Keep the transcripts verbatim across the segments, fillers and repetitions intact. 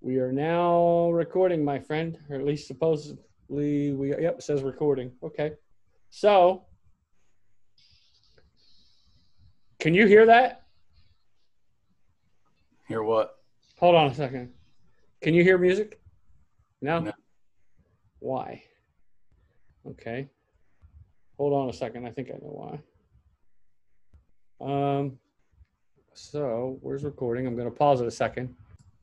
We are now recording, my friend, or at least supposedly we, yep, it says recording. Okay. So, can you hear that? Hear what? Hold on a second. Can you hear music? No? No. Why? Okay. Hold on a second. I think I know why. Um, so, where's recording? I'm going to pause it a second.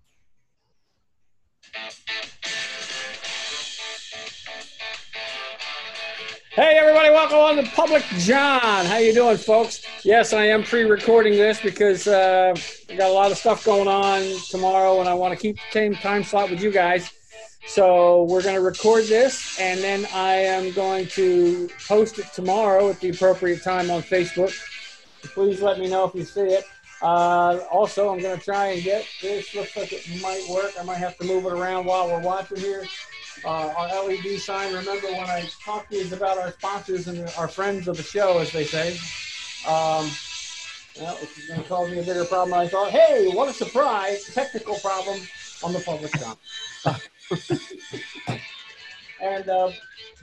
Hey everybody, welcome on to Public John. How you doing, folks? Yes, I am pre-recording this because uh, I got a lot of stuff going on tomorrow and I want to keep the same time slot with you guys. So we're going to record this and then I am going to post it tomorrow at the appropriate time on Facebook. Please let me know if you see it. Uh, also, I'm going to try and get this. Looks like it might work. I might have to move it around while we're watching here. Uh, our L E D sign. Remember when I talked to you about our sponsors and our friends of the show, as they say. Um, well, this is going to cause me a bigger problem than I thought. Hey, what a surprise. Technical problem on the Public John. and, uh,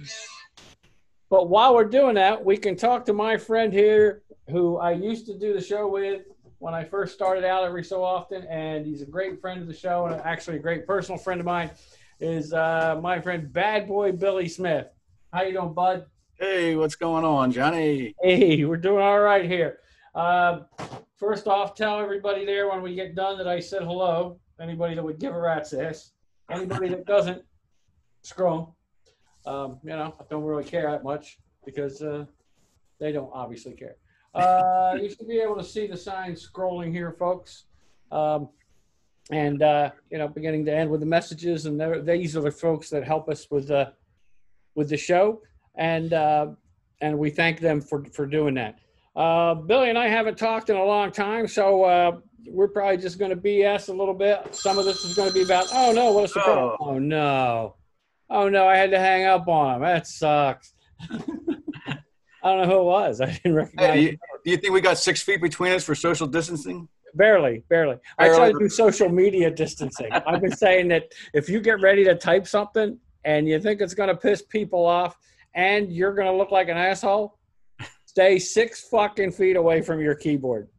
but while we're doing that, we can talk to my friend here who I used to do the show with when I first started out every so often. And he's a great friend of the show and actually a great personal friend of mine. Is uh, my friend Bad Boy Billy Smith. How you doing, bud? Hey, what's going on, Johnny? Hey, we're doing all right here. Uh, first off, tell everybody there when we get done that I said hello. Anybody that would give a rat's ass. Anybody that doesn't, scroll. Um, you know, I don't really care that much because uh, they don't obviously care. Uh, you should be able to see the sign scrolling here, folks. Um, And, uh, you know, beginning to end with the messages. And these are the folks that help us with, uh, with the show. And uh, and we thank them for, for doing that. Uh, Billy and I haven't talked in a long time, so uh, we're probably just going to B S a little bit. Some of this is going to be about, oh, no, what a surprise. Oh. oh, no. Oh, no, I had to hang up on him. That sucks. I don't know who it was. I didn't recognize hey, do, you, do you think we got six feet between us for social distancing? Barely, barely. I try to do social media distancing. I've been saying that if you get ready to type something and you think it's going to piss people off and you're going to look like an asshole, stay six fucking feet away from your keyboard.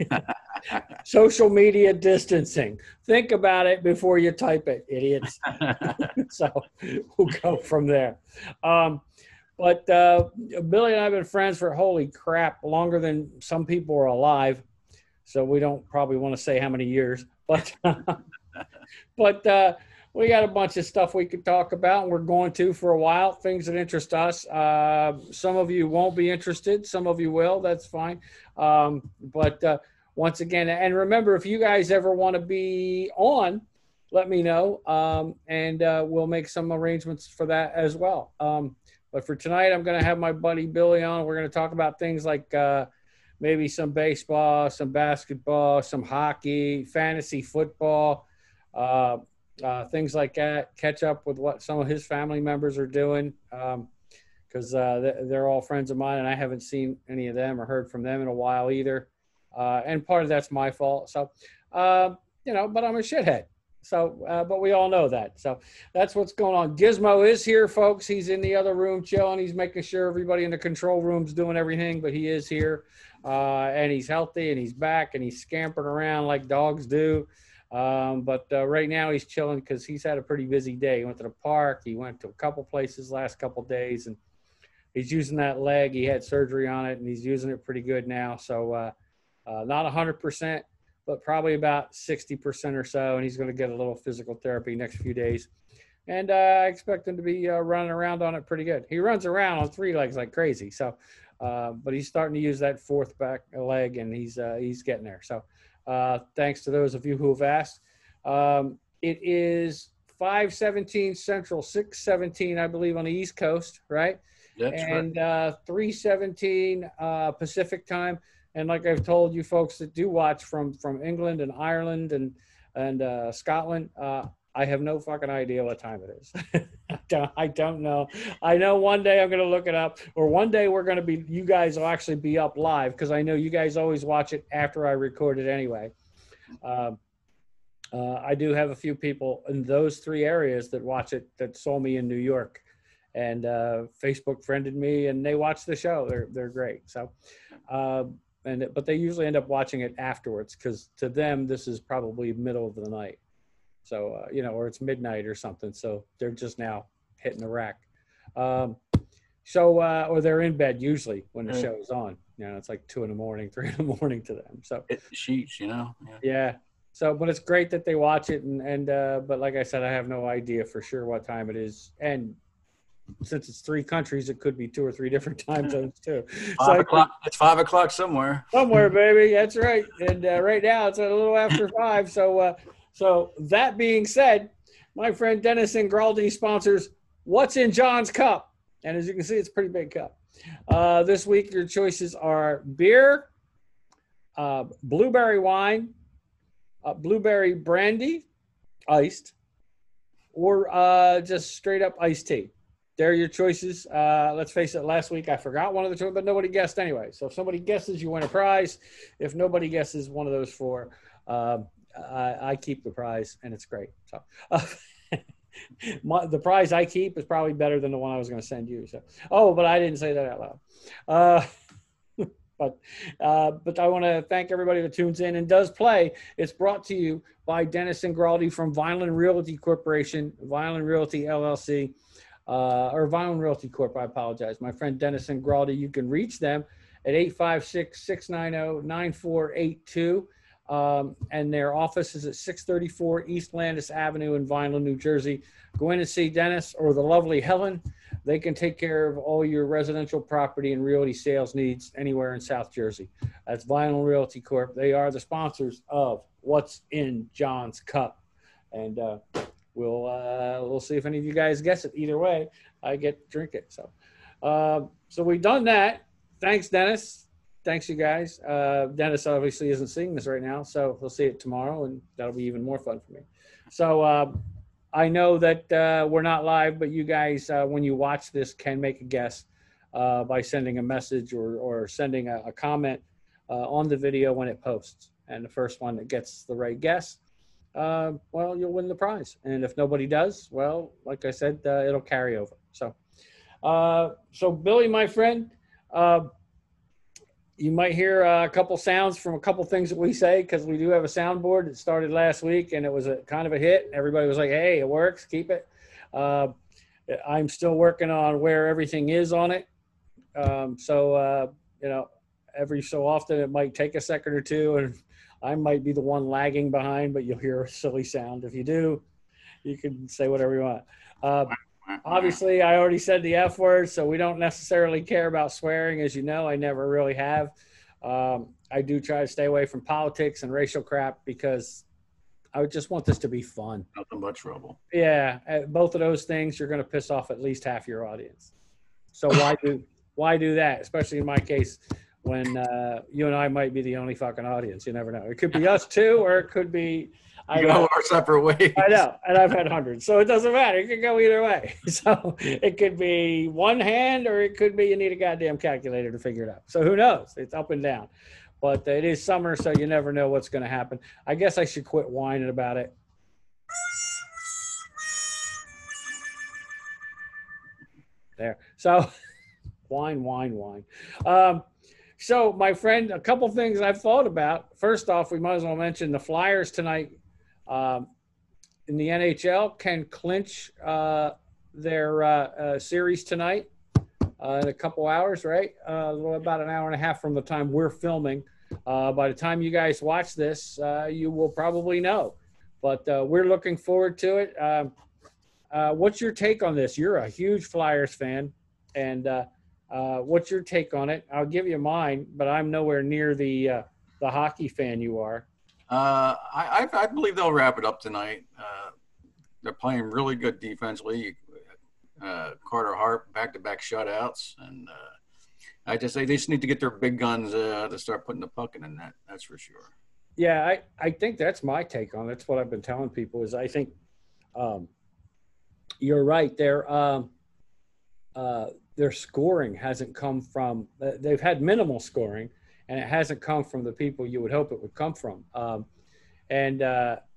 Social media distancing. Think about it before you type it, idiots. So we'll go from there. Um, but uh, Billy and I have been friends for, holy crap, longer than some people are alive. So we don't probably want to say how many years, but but uh, we got a bunch of stuff we could talk about, and we're going to for a while, things that interest us. Uh, some of you won't be interested. Some of you will. That's fine. Um, but uh, once again, and remember, if you guys ever want to be on, let me know, um, and uh, we'll make some arrangements for that as well. Um, but for tonight, I'm going to have my buddy Billy on. We're going to talk about things like uh, maybe some baseball, some basketball, some hockey, fantasy football, uh, uh, things like that. Catch up with what some of his family members are doing because um, uh, they're all friends of mine, and I haven't seen any of them or heard from them in a while either. Uh, and part of that's my fault. So, uh, you know, but I'm a shithead. So, uh, but we all know that. So that's what's going on. Gizmo is here, folks. He's in the other room chilling. He's making sure everybody in the control room's doing everything, but he is here. Uh, and he's healthy and he's back and he's scampering around like dogs do. Um, but uh, right now he's chilling because he's had a pretty busy day. He went to the park. He went to a couple places last couple days and he's using that leg. He had surgery on it and he's using it pretty good now. So uh, uh, not one hundred percent, but probably about sixty percent or so. And he's going to get a little physical therapy next few days. And uh, I expect him to be uh, running around on it pretty good. He runs around on three legs like crazy. So Uh, but he's starting to use that fourth back leg, and he's uh, he's getting there. So uh, thanks to those of you who have asked. Um, it is five seventeen Central, six seventeen, I believe, on the East Coast, right? That's and right. uh, three seventeen uh, Pacific time. And like I've told you folks that do watch from from England and Ireland and and uh, Scotland, uh, I have no fucking idea what time it is. I, don't, I don't know. I know one day I'm going to look it up, or one day we're going to be, you guys will actually be up live because I know you guys always watch it after I record it anyway. Um, Uh, I do have a few people in those three areas that watch it that saw me in New York, and uh, Facebook friended me, and they watch the show. They're they're great. So, uh, and but they usually end up watching it afterwards because to them this is probably middle of the night. So uh, you know, or it's midnight or something. So they're just now hitting the rack. Um, so uh, or they're in bed usually when the show is on. You know, it's like two in the morning, three in the morning to them. So Hit the sheets, you know. Yeah. yeah. So, but it's great that they watch it, and and uh, but like I said, I have no idea for sure what time it is, and since it's three countries, it could be two or three different time zones too. Five so o'clock. It's five o'clock somewhere. somewhere, baby. That's right. And uh, right now it's a little after five. So, uh, so that being said, my friend Dennis Ingraldi sponsors What's in John's Cup, and as you can see, it's a pretty big cup. Uh, this week, your choices are beer, uh, blueberry wine. Uh, blueberry brandy, iced, or uh, just straight up iced tea. There are your choices. Uh, let's face it, last week I forgot one of the choices, but nobody guessed anyway. So if somebody guesses, you win a prize. If nobody guesses one of those four, uh, I, I keep the prize, and it's great. So uh, my, the prize I keep is probably better than the one I was going to send you. So, oh, but I didn't say that out loud. Uh, But, uh, but I want to thank everybody that tunes in and does play. It's brought to you by Dennis Ingraldi from Vineland Realty Corporation, Vineland Realty L L C, uh, or Vineland Realty Corp. I apologize. My friend Dennis Ingraldi, you can reach them at eight five six, six nine zero, nine four eight two. Um, and their office is at six thirty-four East Landis Avenue in Vineland, New Jersey. Go in and see Dennis or the lovely Helen. They can take care of all your residential property and realty sales needs anywhere in South Jersey. That's Vineland Realty Corp. They are the sponsors of What's in John's Cup. And uh, we'll uh, we'll see if any of you guys guess it. Either way, I get to drink it. So, uh, so we've done that. Thanks, Dennis. Thanks, you guys. Uh, Dennis obviously isn't seeing this right now, so we'll see it tomorrow, and that'll be even more fun for me. So uh, I know that uh, we're not live, but you guys, uh, when you watch this, can make a guess uh, by sending a message or, or sending a, a comment uh, on the video when it posts. And the first one that gets the right guess, uh, well, you'll win the prize. And if nobody does, well, like I said, uh, it'll carry over. So, uh, so Billy, my friend, uh, you might hear a couple sounds from a couple things that we say because we do have a soundboard that started last week and it was a kind of a hit. Everybody was like, hey, it works, keep it. Uh, I'm still working on where everything is on it. Um, so, uh, you know, every so often it might take a second or two and I might be the one lagging behind, but you'll hear a silly sound. If you do, you can say whatever you want. Uh, Obviously, I already said the F word, so we don't necessarily care about swearing. As you know, I never really have. Um, I do try to stay away from politics and racial crap because I would just want this to be fun. Nothing but trouble. Yeah, both of those things, you're going to piss off at least half your audience. So why do why do that? Especially in my case, when uh, you and I might be the only fucking audience. You never know. It could be us two, or it could be. I go our separate ways. I know, and I've had hundreds, so it doesn't matter. It could go either way. So it could be one hand, or it could be you need a goddamn calculator to figure it out. So who knows? It's up and down. But it is summer, so you never know what's going to happen. I guess I should quit whining about it. There. So whine, whine, whine. Um, so, my friend, a couple things I've thought about. First off, we might as well mention the Flyers tonight. Um, in the N H L can clinch uh, their uh, uh, series tonight uh, in a couple hours, right? Uh, about an hour and a half from the time we're filming. Uh, by the time you guys watch this, uh, you will probably know. But uh, we're looking forward to it. Uh, uh, what's your take on this? You're a huge Flyers fan. And uh, uh, what's your take on it? I'll give you mine, but I'm nowhere near the uh, the hockey fan you are. Uh, I, I believe they'll wrap it up tonight. Uh, they're playing really good defensively. Uh, Carter Hart, back-to-back shutouts. And uh, I just say they just need to get their big guns uh, to start putting the puck in the net. That's for sure. Yeah, I, I think that's my take on it. That's what I've been telling people is I think um, you're right. Their, um, uh, their scoring hasn't come from – they've had minimal scoring. And it hasn't come from the people you would hope it would come from. Um, and uh,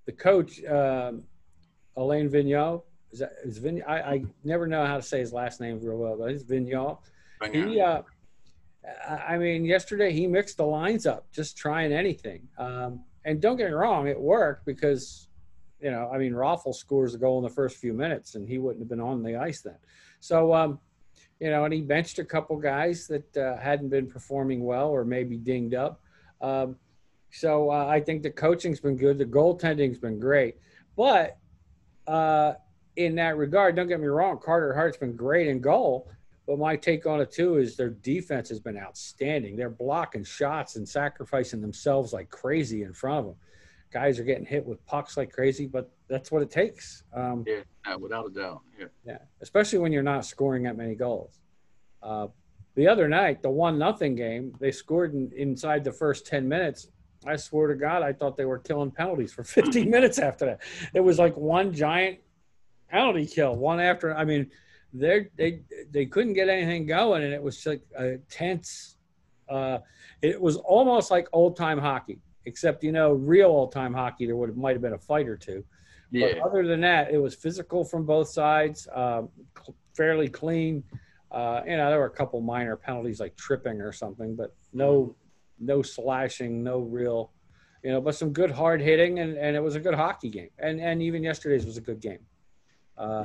the coach, um, Alain Vigneault, is that is Vigneault? I, I never know how to say his last name real well, but it's Vigneault. He, uh, I mean, yesterday he mixed the lines up, just trying anything. Um, and don't get me wrong, it worked because, you know, I mean, Raffle scores a goal in the first few minutes, and he wouldn't have been on the ice then. So, um, you know, and he benched a couple guys that uh, hadn't been performing well or maybe dinged up. Um, so uh, I think the coaching's been good. The goaltending's been great. But uh, in that regard, don't get me wrong, Carter Hart's been great in goal. But my take on it, too, is their defense has been outstanding. They're blocking shots and sacrificing themselves like crazy in front of them. Guys are getting hit with pucks like crazy, but that's what it takes. Um, yeah, uh, without a doubt. Yeah. Yeah, especially when you're not scoring that many goals. Uh, the other night, the one nothing game, they scored in, inside the first ten minutes. I swear to God, I thought they were killing penalties for fifteen minutes after that. It was like one giant penalty kill, one after. I mean, they they they couldn't get anything going, and it was like a tense. Uh, it was almost like old time hockey, except you know, real old time hockey. There would might have been a fight or two. Yeah. But other than that, it was physical from both sides, uh, cl- fairly clean. Uh, you know, there were a couple minor penalties like tripping or something, but no, no slashing, no real, you know, but some good hard hitting, and, and it was a good hockey game. And and even yesterday's was a good game. Uh,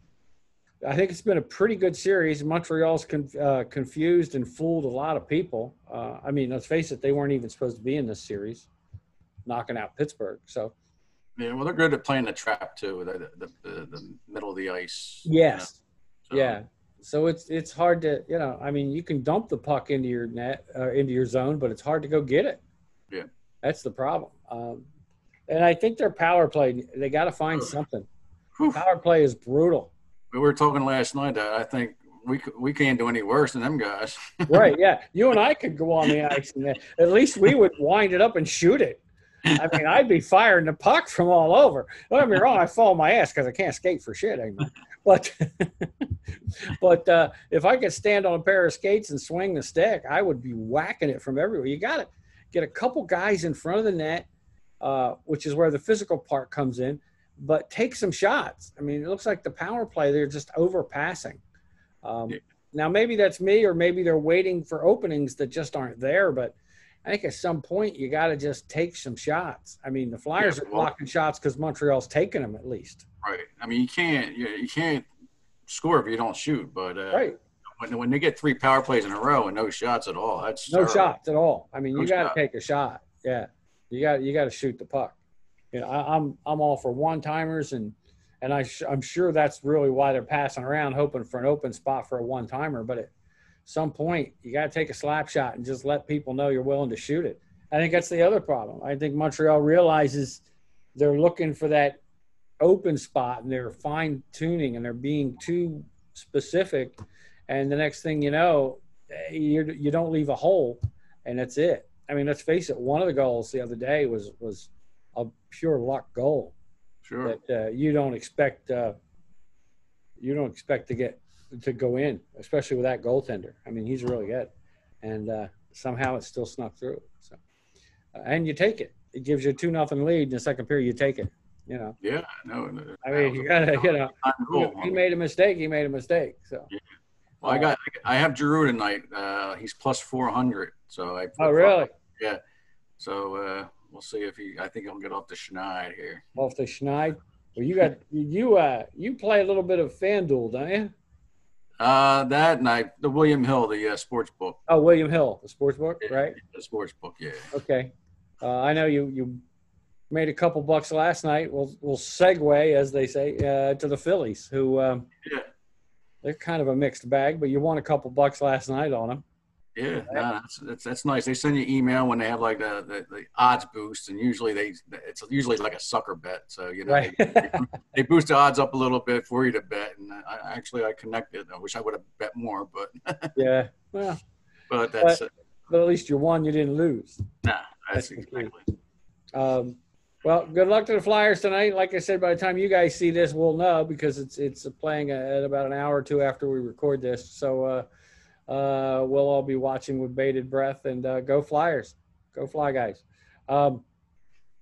I think it's been a pretty good series. Montreal's con- uh, confused and fooled a lot of people. Uh, I mean, let's face it, they weren't even supposed to be in this series, knocking out Pittsburgh. So. Yeah, well, they're good at playing the trap too, the the, the, the middle of the ice. Yes. You know? So. Yeah. So it's it's hard to, you know, I mean, you can dump the puck into your net, uh, into your zone, but it's hard to go get it. Yeah. That's the problem. Um, and I think their power play, they got to find something. Whew. Power play is brutal. We were talking last night that I think we we can't do any worse than them guys. Right. Yeah. You and I could go on the ice, and at least we would wind it up and shoot it. I mean, I'd be firing the puck from all over. Don't get me wrong, I fall my ass because I can't skate for shit anymore. But but uh, if I could stand on a pair of skates and swing the stick, I would be whacking it from everywhere. You got to get a couple guys in front of the net, uh, which is where the physical part comes in, but take some shots. I mean, it looks like the power play, they're just overpassing. Um, Yeah. Now, maybe that's me, or maybe they're waiting for openings that just aren't there, but I think at some point you got to just take some shots. I mean, the Flyers Yeah, are well, blocking shots because Montreal's taking them at least. Right. I mean, you can't you, you can't score if you don't shoot. But uh, Right. when when they get three power plays in a row and no shots at all, that's No terrible. shots at all. I mean, No you got to shot. take a shot. Yeah, you got you got to shoot the puck. You know, I, I'm I'm all for one timers, and and I sh- I'm sure that's really why they're passing around, hoping for an open spot for a one timer. But at some point, you got to take a slap shot and just let people know you're willing to shoot it. I think that's the other problem. I think Montreal realizes they're looking for that open spot, and they're fine tuning, and they're being too specific. And the next thing you know, you you don't leave a hole, and that's it. I mean, let's face it. One of the goals the other day was was a pure luck goal Sure. that uh, you don't expect. Uh, you don't expect to get to go in, especially with that goaltender. I mean, he's really good, and uh, somehow it still snuck through. So, uh, and you take it. It gives you a two nothing lead in the second period. You take it. You know. Yeah. No. no I mean, you gotta. You know. Cool. He made a mistake. He made a mistake. So. Yeah. Well, I got I have Giroux tonight. Uh, he's plus four hundred. So I. Oh, really? Yeah. So uh, we'll see if he. I think he'll get off the schneid here. Off the schneid. Well, you got you. Uh, you play a little bit of FanDuel, don't you? Uh, that night, the William Hill, the uh, sports book. Oh, William Hill, the sports book, Yeah, right? The sports book, yeah. Okay. Uh, I know you you made a couple bucks last night. We'll we'll segue, as they say, uh, to the Phillies, who um, Yeah. they're kind of a mixed bag, but you won a couple bucks last night on them. Yeah, no, that's, that's that's nice. They send you email when they have like the, the, the odds boost, and usually they it's usually like a sucker bet. So you know Right. they, they boost the odds up a little bit for you to bet. And I actually I connected. I wish I would have bet more, but Yeah. Well, but that's but, but at least you won. You didn't lose. nah, that's that's the key. exactly. Um, well, good luck to the Flyers tonight. Like I said, by the time you guys see this, we'll know because it's it's playing at about an hour or two after we record this. So uh, uh, we'll all be watching with bated breath. And uh, go Flyers, go Fly guys. Um,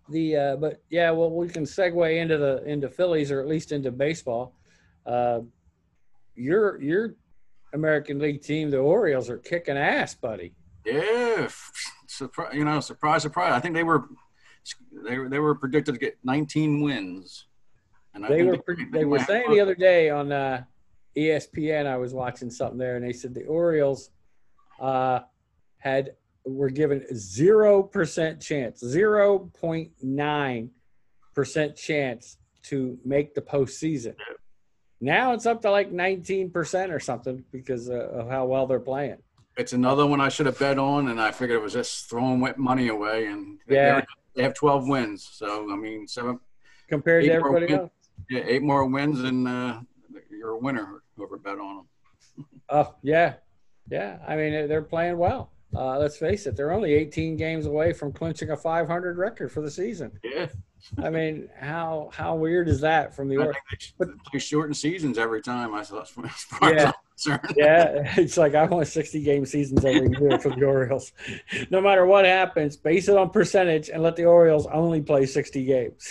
the uh, but yeah, well, we can segue into the into Phillies or at least into baseball. Uh, your your American League team, the Orioles, are kicking ass, buddy. Yeah, surprise! You know, surprise, surprise. I think they were they were they were predicted to get nineteen wins, and I they were they, they, they were saying the other day on uh, E S P N. I was watching something there, and they said the Orioles uh, had were given zero percent chance, zero point nine percent chance to make the postseason. Now it's up to like nineteen percent or something because uh, of how well they're playing. It's another one I should have bet on, and I figured it was just throwing money away. And yeah, they have twelve wins, so I mean, seven compared to everybody wins, else. Yeah, eight more wins, and uh, you're a winner. Whoever bet on them. Oh yeah, yeah. I mean, they're playing well. Uh, let's face it; they're only eighteen games away from clinching a five hundred record for the season. Yeah. I mean, how how weird is that from the? I think they play shortened seasons every time. I thought. Yeah. Yeah, it's like I want sixty game seasons every year for the Orioles. No matter what happens, base it on percentage and let the Orioles only play sixty games.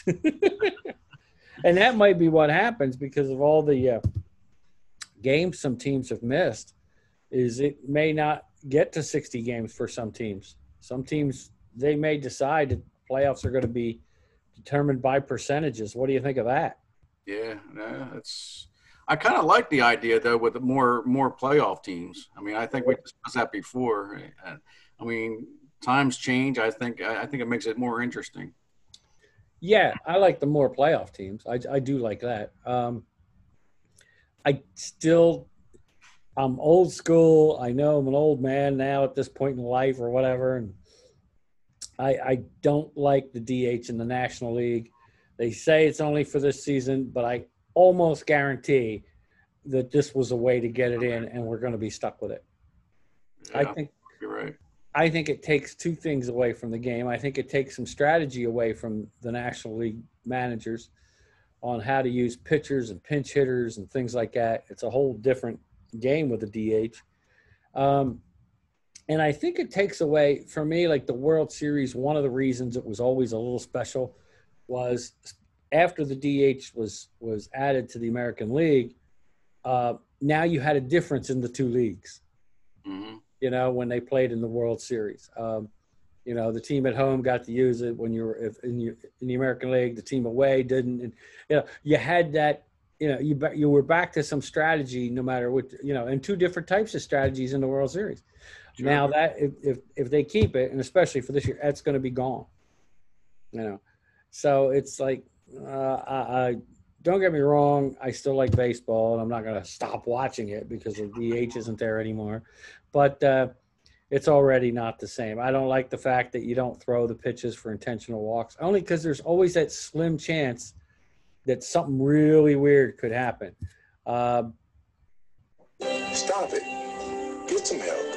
And that might be what happens because of all the uh, games some teams have missed. Is it may not get to sixty games for some teams. Some teams they may decide that playoffs are going to be determined by percentages. What do you think of that? Yeah, yeah, it's. I kind of like the idea though with more more playoff teams. I mean, I think we discussed that before. I mean, times change. I think I think it makes it more interesting. Yeah, I like the more playoff teams. I I do like that. Um, I still, I'm old school. I know I'm an old man now at this point in life or whatever, and I I don't like the D H in the National League. They say it's only for this season, but I almost guarantee that this was a way to get it in and we're going to be stuck with it. Yeah, I think you're right. I think it takes two things away from the game. I think it takes some strategy away from the National League managers on how to use pitchers and pinch hitters and things like that. It's a whole different game with the D H. Um, and I think it takes away, for me, like the World Series, one of the reasons it was always a little special was after the D H was was added to the American League, uh, now you had a difference in the two leagues, mm-hmm. you know, when they played in the World Series. Um, you know, the team at home got to use it when you were if in, you, in the American League, the team away didn't. And, you know, you had that, you know, you you were back to some strategy no matter what, you know, and two different types of strategies in the World Series. Sure. Now that if, if, if they keep it, and especially for this year, that's going to be gone, you know. So it's like, Uh, I, I don't get me wrong. I still like baseball, and I'm not going to stop watching it because the D H isn't there anymore. But uh, it's already not the same. I don't like the fact that you don't throw the pitches for intentional walks, only because there's always that slim chance that something really weird could happen. Uh, Stop it. Get some help.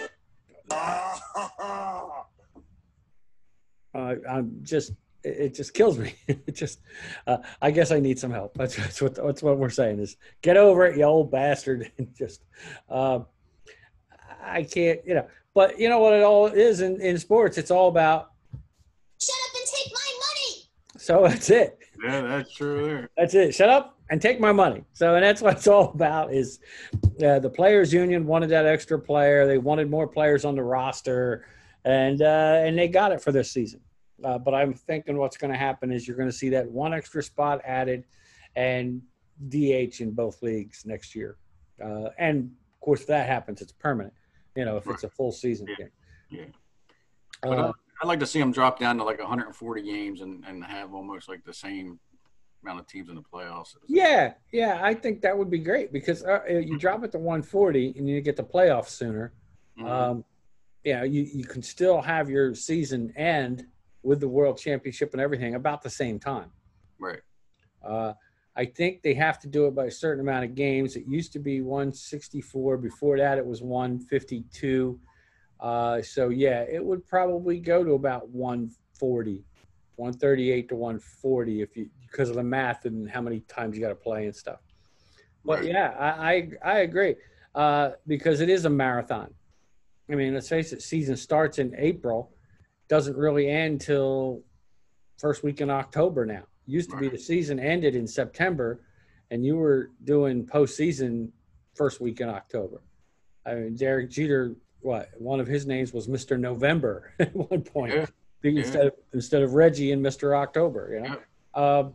uh, I'm just. It just kills me. It just, uh, I guess I need some help. That's, that's what that's what we're saying is get over it, you old bastard. And just, uh, I can't, you know. But you know what it all is in, in sports. It's all about shut up and take my money. So that's it. Yeah, that's true. There. That's it. Shut up and take my money. So, and that's what it's all about. Is uh, the players' union wanted that extra player. They wanted more players on the roster, and uh, and they got it for this season. Uh, but I'm thinking what's going to happen is you're going to see that one extra spot added and D H in both leagues next year. Uh, and, of course, if that happens, it's permanent, you know, if right. it's a full season yeah. game. Yeah. But uh, I'd like to see them drop down to like one hundred forty games and, and have almost like the same amount of teams in the playoffs. Yeah, yeah, I think that would be great because uh, you drop it to one forty and you get the playoffs sooner. Mm-hmm. Um, you know, you, you can still have your season end with the World Championship and everything about the same time. Right. Uh, I think they have to do it by a certain amount of games. It used to be one sixty-four. Before that, it was one fifty-two. Uh, so, yeah, it would probably go to about one forty, one thirty-eight to one forty if you because of the math and how many times you got to play and stuff. But, right. yeah, I, I, I agree uh, because it is a marathon. I mean, let's face it, season starts in April. Doesn't really end till first week in October now. Used to be the season ended in September, and you were doing postseason first week in October. I mean, Derek Jeter, what one of his names was Mister November at one point, Yeah. instead Yeah. of instead of Reggie and Mister October. You know, Yeah. um,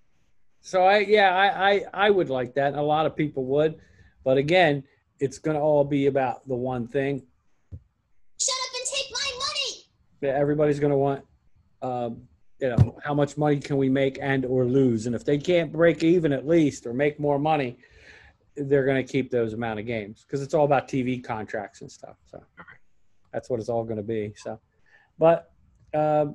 so I yeah I, I I would like that. A lot of people would, but again, it's going to all be about the one thing. Shut up and take my money. Yeah, everybody's going to want, um, you know, how much money can we make and or lose, and if they can't break even at least or make more money, they're going to keep those amount of games because it's all about T V contracts and stuff. So that's what it's all going to be. So, but um,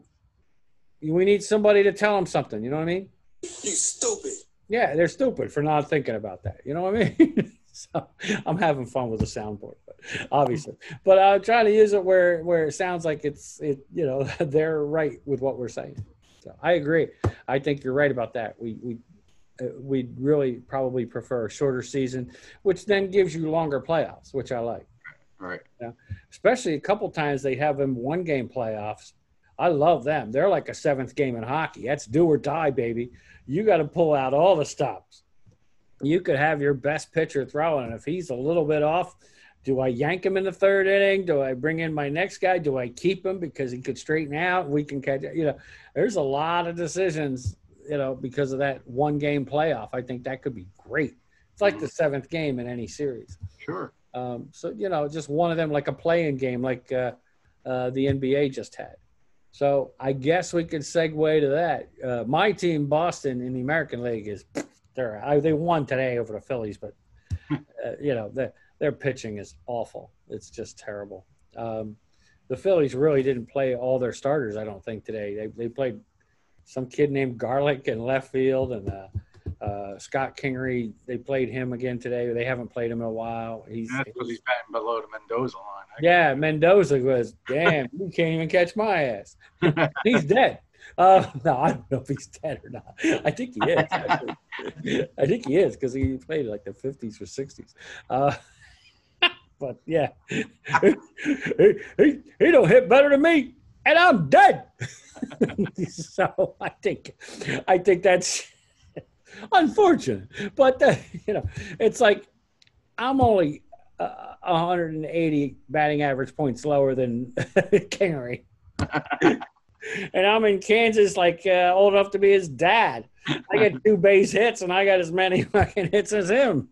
we need somebody to tell them something. You know what I mean? You stupid. Yeah, they're stupid for not thinking about that. You know what I mean? So I'm having fun with the soundboard, but obviously, but I'm trying to use it where, where it sounds like it's, it, you know, they're right with what we're saying. So I agree. I think you're right about that. We, we, uh, we'd really probably prefer a shorter season, which then gives you longer playoffs, which I like. Right. Yeah. Especially a couple times they have them one game playoffs. I love them. They're like a seventh game in hockey. That's do or die, baby. You got to pull out all the stops. You could have your best pitcher throwing, and if he's a little bit off, do I yank him in the third inning? Do I bring in my next guy? Do I keep him because he could straighten out? We can catch it. You know, there's a lot of decisions, you know, because of that one game playoff. I think that could be great. It's like the seventh game in any series. Sure. Um, so, you know, just one of them, like a play-in game like uh, uh, the N B A just had. So I guess we could segue to that. Uh, my team, Boston, in the American League is – They're, I, they won today over the Phillies, but, uh, you know, the, their pitching is awful. It's just terrible. Um, the Phillies really didn't play all their starters, I don't think, today. They they played some kid named Garlick in left field, and uh, uh, Scott Kingery, they played him again today. They haven't played him in a while. He's, That's because he's batting below the Mendoza line. I yeah, Mendoza was, damn, you can't even catch my ass. He's dead. Uh, no, I don't know if he's dead or not. I think he is. Actually. I think he is because he played like the fifties or sixties. Uh, but yeah, he, he, he don't hit better than me, and I'm dead. So I think, I think that's unfortunate. But uh, you know, it's like I'm only uh, one hundred eighty batting average points lower than Kingery. And I'm in Kansas, like uh, old enough to be his dad. I get two base hits, and I got as many fucking hits as him.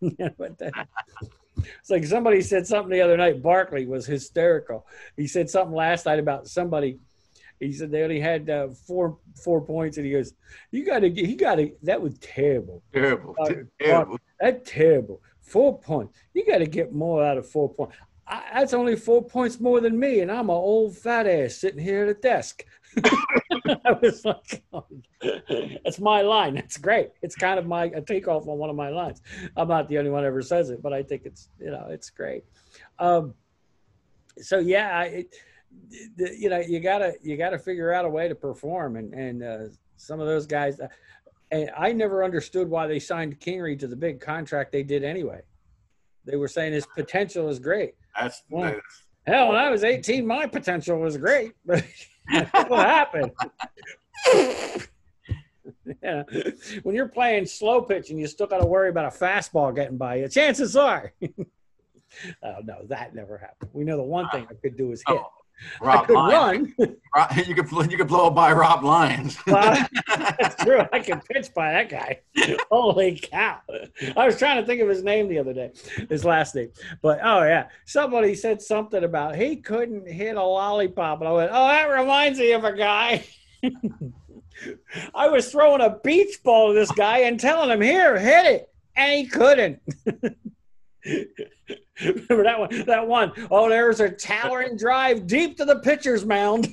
It's like somebody said something the other night. Barkley was hysterical. He said something last night about somebody. He said they only had uh, four four points, and he goes, "You got to get. He got to. That was terrible. Terrible. Uh, terrible. That's terrible. Four points. You got to get more out of four points. I, that's only four points more than me, and I'm an old fat ass sitting here at a desk." I was like, oh, that's my line. That's great. It's kind of my a takeoff on one of my lines. I'm not the only one who ever says it, but I think it's, you know, it's great. Um, so yeah, it, the, you know, you gotta, you gotta figure out a way to perform. And, and uh, some of those guys, uh, and I never understood why they signed Kingery to the big contract they did anyway. They were saying his potential is great. That's, Well, that's hell, when I was eighteen, my potential was great, but what happened? Yeah. When you're playing slow pitch and you still got to worry about a fastball getting by you, chances are. Oh, no, that never happened. We know the one thing I could do is hit. oh, Rob I could Lyons. run. Rob- You could you could blow by Rob Lyons. Well, that's true. I can pitch by that guy. Holy cow. I was trying to think of his name the other day, his last name. But, oh, yeah. Somebody said something about he couldn't hit a lollipop. And I went, oh, that reminds me of a guy. I was throwing a beach ball to this guy and telling him, here, hit it. And he couldn't. Remember that one? That one. Oh, there's a towering drive deep to the pitcher's mound.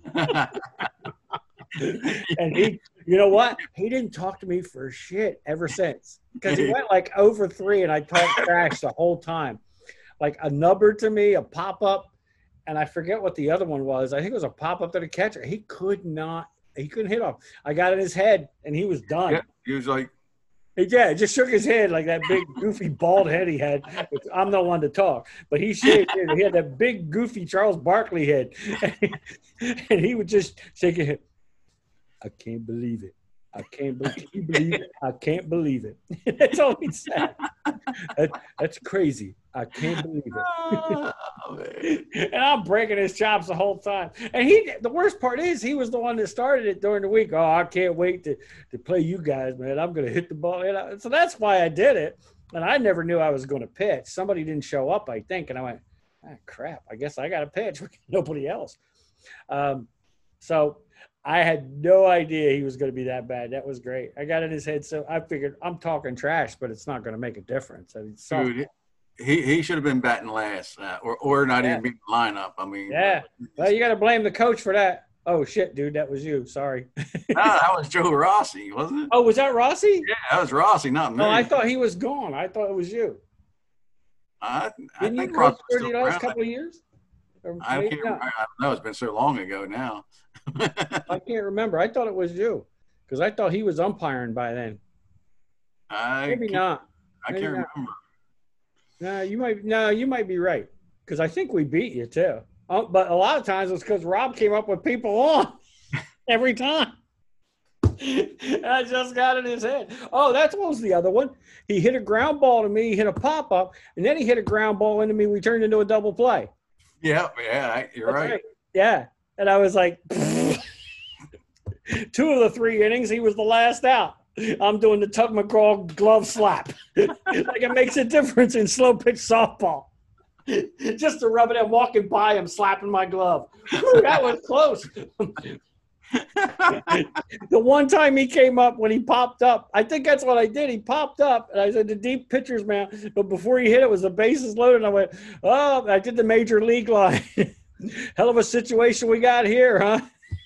And he, you know what? He didn't talk to me for shit ever since because he went like over three, and I talked trash the whole time. Like a number to me, a pop up, and I forget what the other one was. I think it was a pop up to the catcher. He could not. He couldn't hit off. I got in his head, and he was done. Yeah, he was like, He, yeah, just shook his head like that big, goofy, bald head he had. I'm the one to talk, but he shaved it. He had that big, goofy Charles Barkley head, and he would just shake his head. I can't believe it. I can't believe, can you believe it? I can't believe it. That's all he said. That, that's crazy. I can't believe it. Oh, man. And I'm breaking his chops the whole time. And he, the worst part is he was the one that started it during the week. Oh, I can't wait to, to play you guys, man. I'm going to hit the ball. And I, so that's why I did it. And I never knew I was going to pitch. Somebody didn't show up, I think. And I went, ah, crap, I guess I got to pitch. Nobody else. Um, so I had no idea he was going to be that bad. That was great. I got in his head. So I figured I'm talking trash, but it's not going to make a difference. I mean, Dude, he, he should have been batting last uh, or, or not Yeah. even being in the lineup. I mean, yeah. Well, you got to blame the coach for that. Oh, shit, dude. That was you. Sorry. no, that was Joe Rossi, wasn't it? Oh, was that Rossi? Yeah, that was Rossi, not me. No, I thought he was gone. I thought it was you. I, I Didn't you think coach Rossi was for still the last around. couple of years? Or I maybe can't. not. I don't know. It's been so long ago now. I can't remember. I thought it was you because I thought he was umpiring by then. I Maybe can't, not. I Maybe can't not. remember. No, you might. No, you might be right because I think we beat you too. Oh, but a lot of times it's because Rob came up with people on every time. I just got in his head. Oh, that was the other one. He hit a ground ball to me. He hit a pop up, and then he hit a ground ball into me. We turned into a double play. Yeah, yeah, I- you're That's right. right. Yeah, and I was like, two of the three innings, he was the last out. I'm doing the Tug McGraw glove slap. Like it makes a difference in slow pitch softball. Just to rub it in, walking by him, slapping my glove. Whew, that was close. The one time he came up when he popped up, I think that's what I did. He popped up, and I said the deep pitcher's mound. But before he hit it, was the bases loaded. And I went, oh, I did the major league line. Hell of a situation we got here, huh?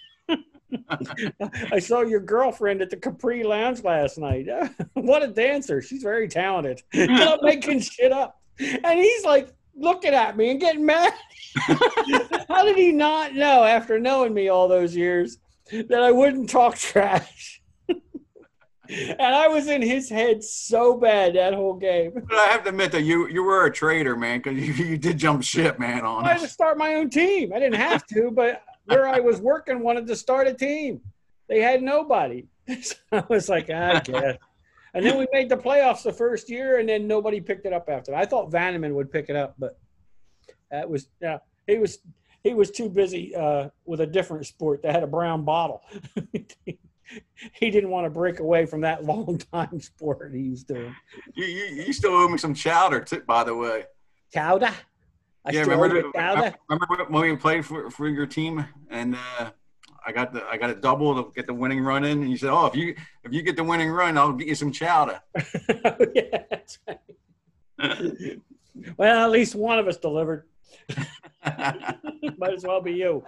I saw your girlfriend at the Capri Lounge last night. What a dancer. She's very talented. I'm making shit up. And he's like looking at me and getting mad. How did he not know after knowing me all those years that I wouldn't talk trash? And I was in his head so bad that whole game. But I have to admit that you you were a traitor, man, because you, you did jump ship, man, on I had to us. start my own team. I didn't have to, but where I was working wanted to start a team. They had nobody. So I was like, I guess. And then we made the playoffs the first year, and then nobody picked it up after that. I thought Vanneman would pick it up, but that was yeah. He was he was too busy uh, with a different sport that had a brown bottle. He didn't want to break away from that long time sport he was doing. You, you you still owe me some chowder, too, by the way. Chowder? I Yeah, still remember, owe you chowder? remember when we played for, for your team, and uh, I got the I got a double to get the winning run in, and you said, "Oh, if you if you get the winning run, I'll get you some chowder." Yeah, that's right. Well, at least one of us delivered. Might as well be you.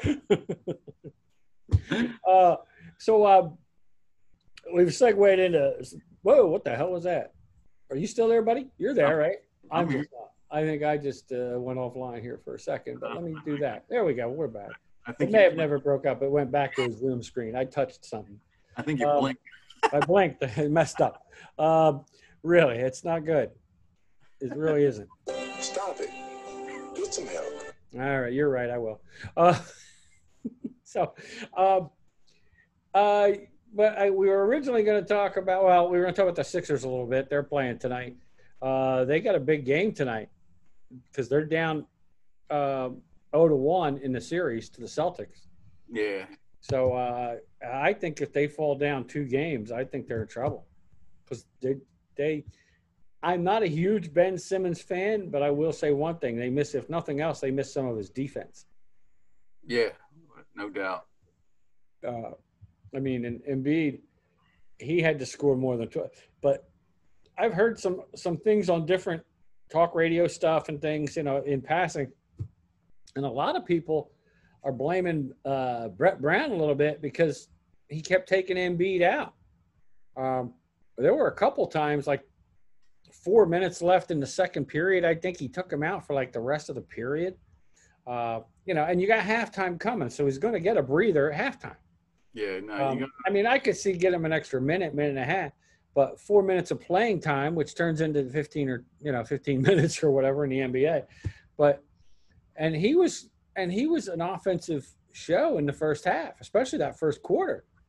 uh, so uh, we've segued into. Whoa! What the hell was that? Are you still there, buddy? You're there, right? I'm just. I think I just uh, went offline here for a second, but let me do that. There we go. We're back. I It think may you, have never broke up. It went back to his Zoom screen. I touched something. I think you um, blinked. I blinked. It messed up. Um, really, it's not good. It really isn't. Stop it. Get some help. All right, you're right. I will. Uh, so, um, uh, but I, we were originally going to talk about. Well, we were going to talk about the Sixers a little bit. They're playing tonight. Uh, they got a big game tonight because they're down um, zero to one in the series to the Celtics. Yeah. So uh, I think if they fall down two games, I think they're in trouble because they they. I'm not a huge Ben Simmons fan, but I will say one thing: they miss, if nothing else, they miss some of his defense. Yeah. No doubt. Uh, I mean, and Embiid, he had to score more than twelve. But I've heard some some things on different talk radio stuff and things, you know, in passing, and a lot of people are blaming uh, Brett Brown a little bit because he kept taking Embiid out. Um, there were a couple times, like four minutes left in the second period, I think he took him out for like the rest of the period. Uh, you know, and you got halftime coming, so he's going to get a breather at halftime. Yeah. No. Um, you got, I mean, I could see get him an extra minute, minute and a half, but four minutes of playing time, which turns into fifteen or, you know, fifteen minutes or whatever in the N B A. But, and he was, and he was an offensive show in the first half, especially that first quarter.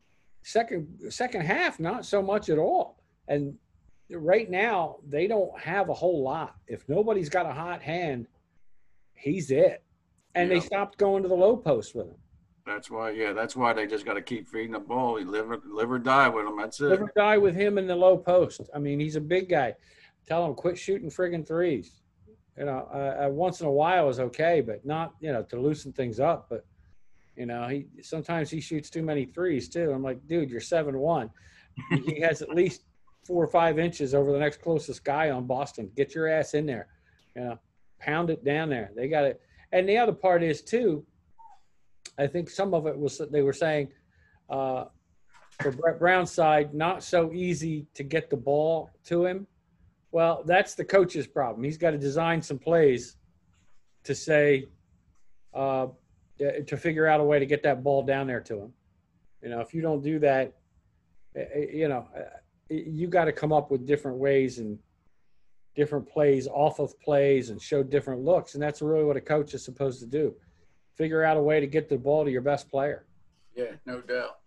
second second half, not so much at all. And right now, they don't have a whole lot. If nobody's got a hot hand, he's it. And Yeah. they stopped going to the low post with him. That's why, yeah, that's why they just got to keep feeding the ball. You live or, live or die with him. That's it. Live or die with him in the low post. I mean, he's a big guy. Tell him, quit shooting friggin' threes. You know, uh, uh, once in a while is okay, but not, you know, to loosen things up. But, you know, he sometimes he shoots too many threes, too. I'm like, dude, you're seven one. He has at least four or five inches over the next closest guy on Boston. Get your ass in there. You know, pound it down there. They got it. And the other part is, too, I think some of it was they were saying uh, for Brett Brown's side, not so easy to get the ball to him. Well, that's the coach's problem. He's got to design some plays to say uh, to figure out a way to get that ball down there to him. You know, if you don't do that, you know, you got to come up with different ways and different plays off of plays and show different looks. And that's really what a coach is supposed to do. Figure out a way to get the ball to your best player. Yeah, no doubt.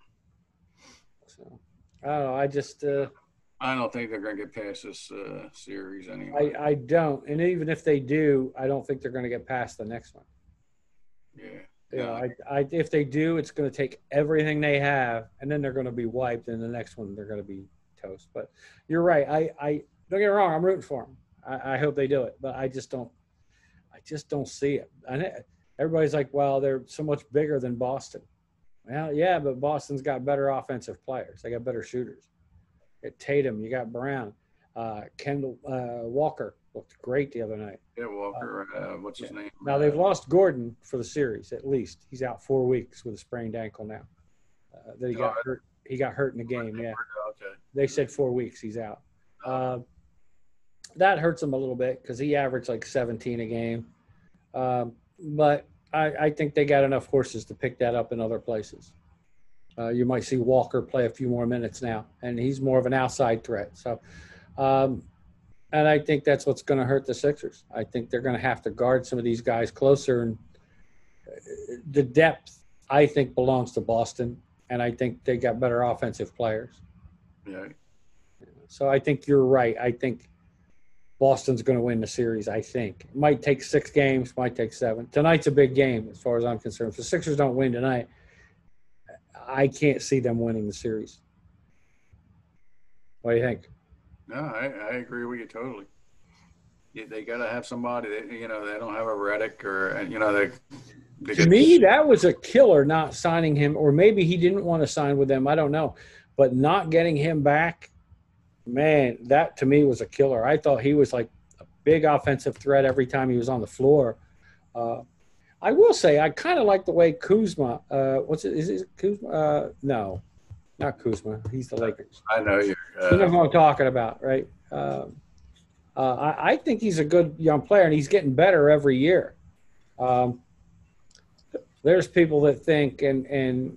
So, I don't know. I just uh, – I don't think they're going to get past this uh, series anyway. I, I don't. And even if they do, I don't think they're going to get past the next one. Yeah. You Yeah. know, I, I, if they do, it's going to take everything they have, and then they're going to be wiped, and the next one they're going to be toast. But you're right. I, I don't get me wrong. I'm rooting for them. I, I hope they do it, but I just don't. I just don't see it. And everybody's like, "Well, they're so much bigger than Boston." Well, yeah, but Boston's got better offensive players. They got better shooters. You got Tatum. You got Brown. Uh, Kendall uh, Walker looked great the other night. Yeah, Walker, uh, what's his Yeah. name? Now they've Uh, lost Gordon for the series at least. He's out four weeks with a sprained ankle now. Uh, that he got Oh, hurt. He got hurt in the game. Yeah, Okay. they said four weeks. He's out. Uh, that hurts him a little bit because he averaged like seventeen a game. Um, but I, I think they got enough horses to pick that up in other places. Uh, you might see Walker play a few more minutes now, and he's more of an outside threat. So, um, and I think that's what's going to hurt the Sixers. I think they're going to have to guard some of these guys closer, and the depth I think belongs to Boston, and I think they got better offensive players. Yeah. So I think you're right. I think Boston's going to win the series, I think. It might take six games, might take seven. Tonight's a big game as far as I'm concerned. If the Sixers don't win tonight, I can't see them winning the series. What do you think? No, I, I agree with you totally. Yeah, they got to have somebody that, you know, they don't have a Reddick or, you know, they, they To get- me, that was a killer not signing him, or maybe he didn't want to sign with them. I don't know. But not getting him back, man, that to me was a killer. I thought he was like a big offensive threat every time he was on the floor. Uh, I will say I kind of like the way Kuzma, uh, what's it, is it Kuzma? Uh, no, not Kuzma. He's the Lakers. I know you're, You know uh, who I'm talking about, right? Um, uh, I, I think he's a good young player, and he's getting better every year. Um, there's people that think, and and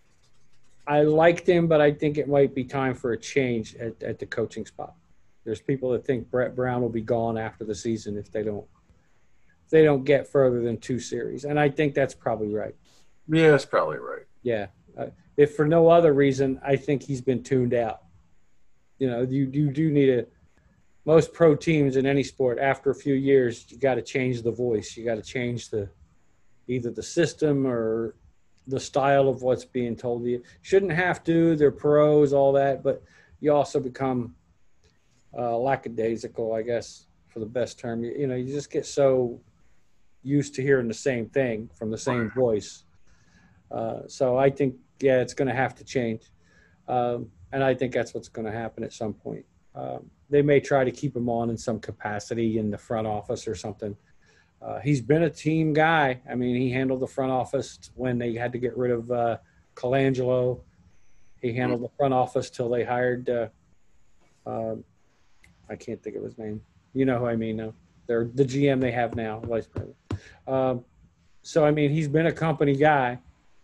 I liked him, but I think it might be time for a change at, at the coaching spot. There's people that think Brett Brown will be gone after the season if they don't if they don't get further than two series, and I think that's probably right. yeah, that's probably right. Yeah, uh, if for no other reason, I think he's been tuned out. You know, you you do need a. Most pro teams in any sport, after a few years, you got to change the voice. You got to change the either the system or the style of what's being told to you. Shouldn't have to. They're pros, all that, but you also become uh, lackadaisical, I guess, for the best term. You, you know, you just get so used to hearing the same thing from the same voice. Uh, so I think, yeah, it's going to have to change. Um, and I think that's what's going to happen at some point. Um, they may try to keep him on in some capacity in the front office or something. Uh, he's been a team guy. I mean, he handled the front office when they had to get rid of uh, Colangelo. He handled the front office till they hired uh, uh, I can't think of his name. You know who I mean now. They're the G M they have now, vice president. Um, so, I mean, he's been a company guy.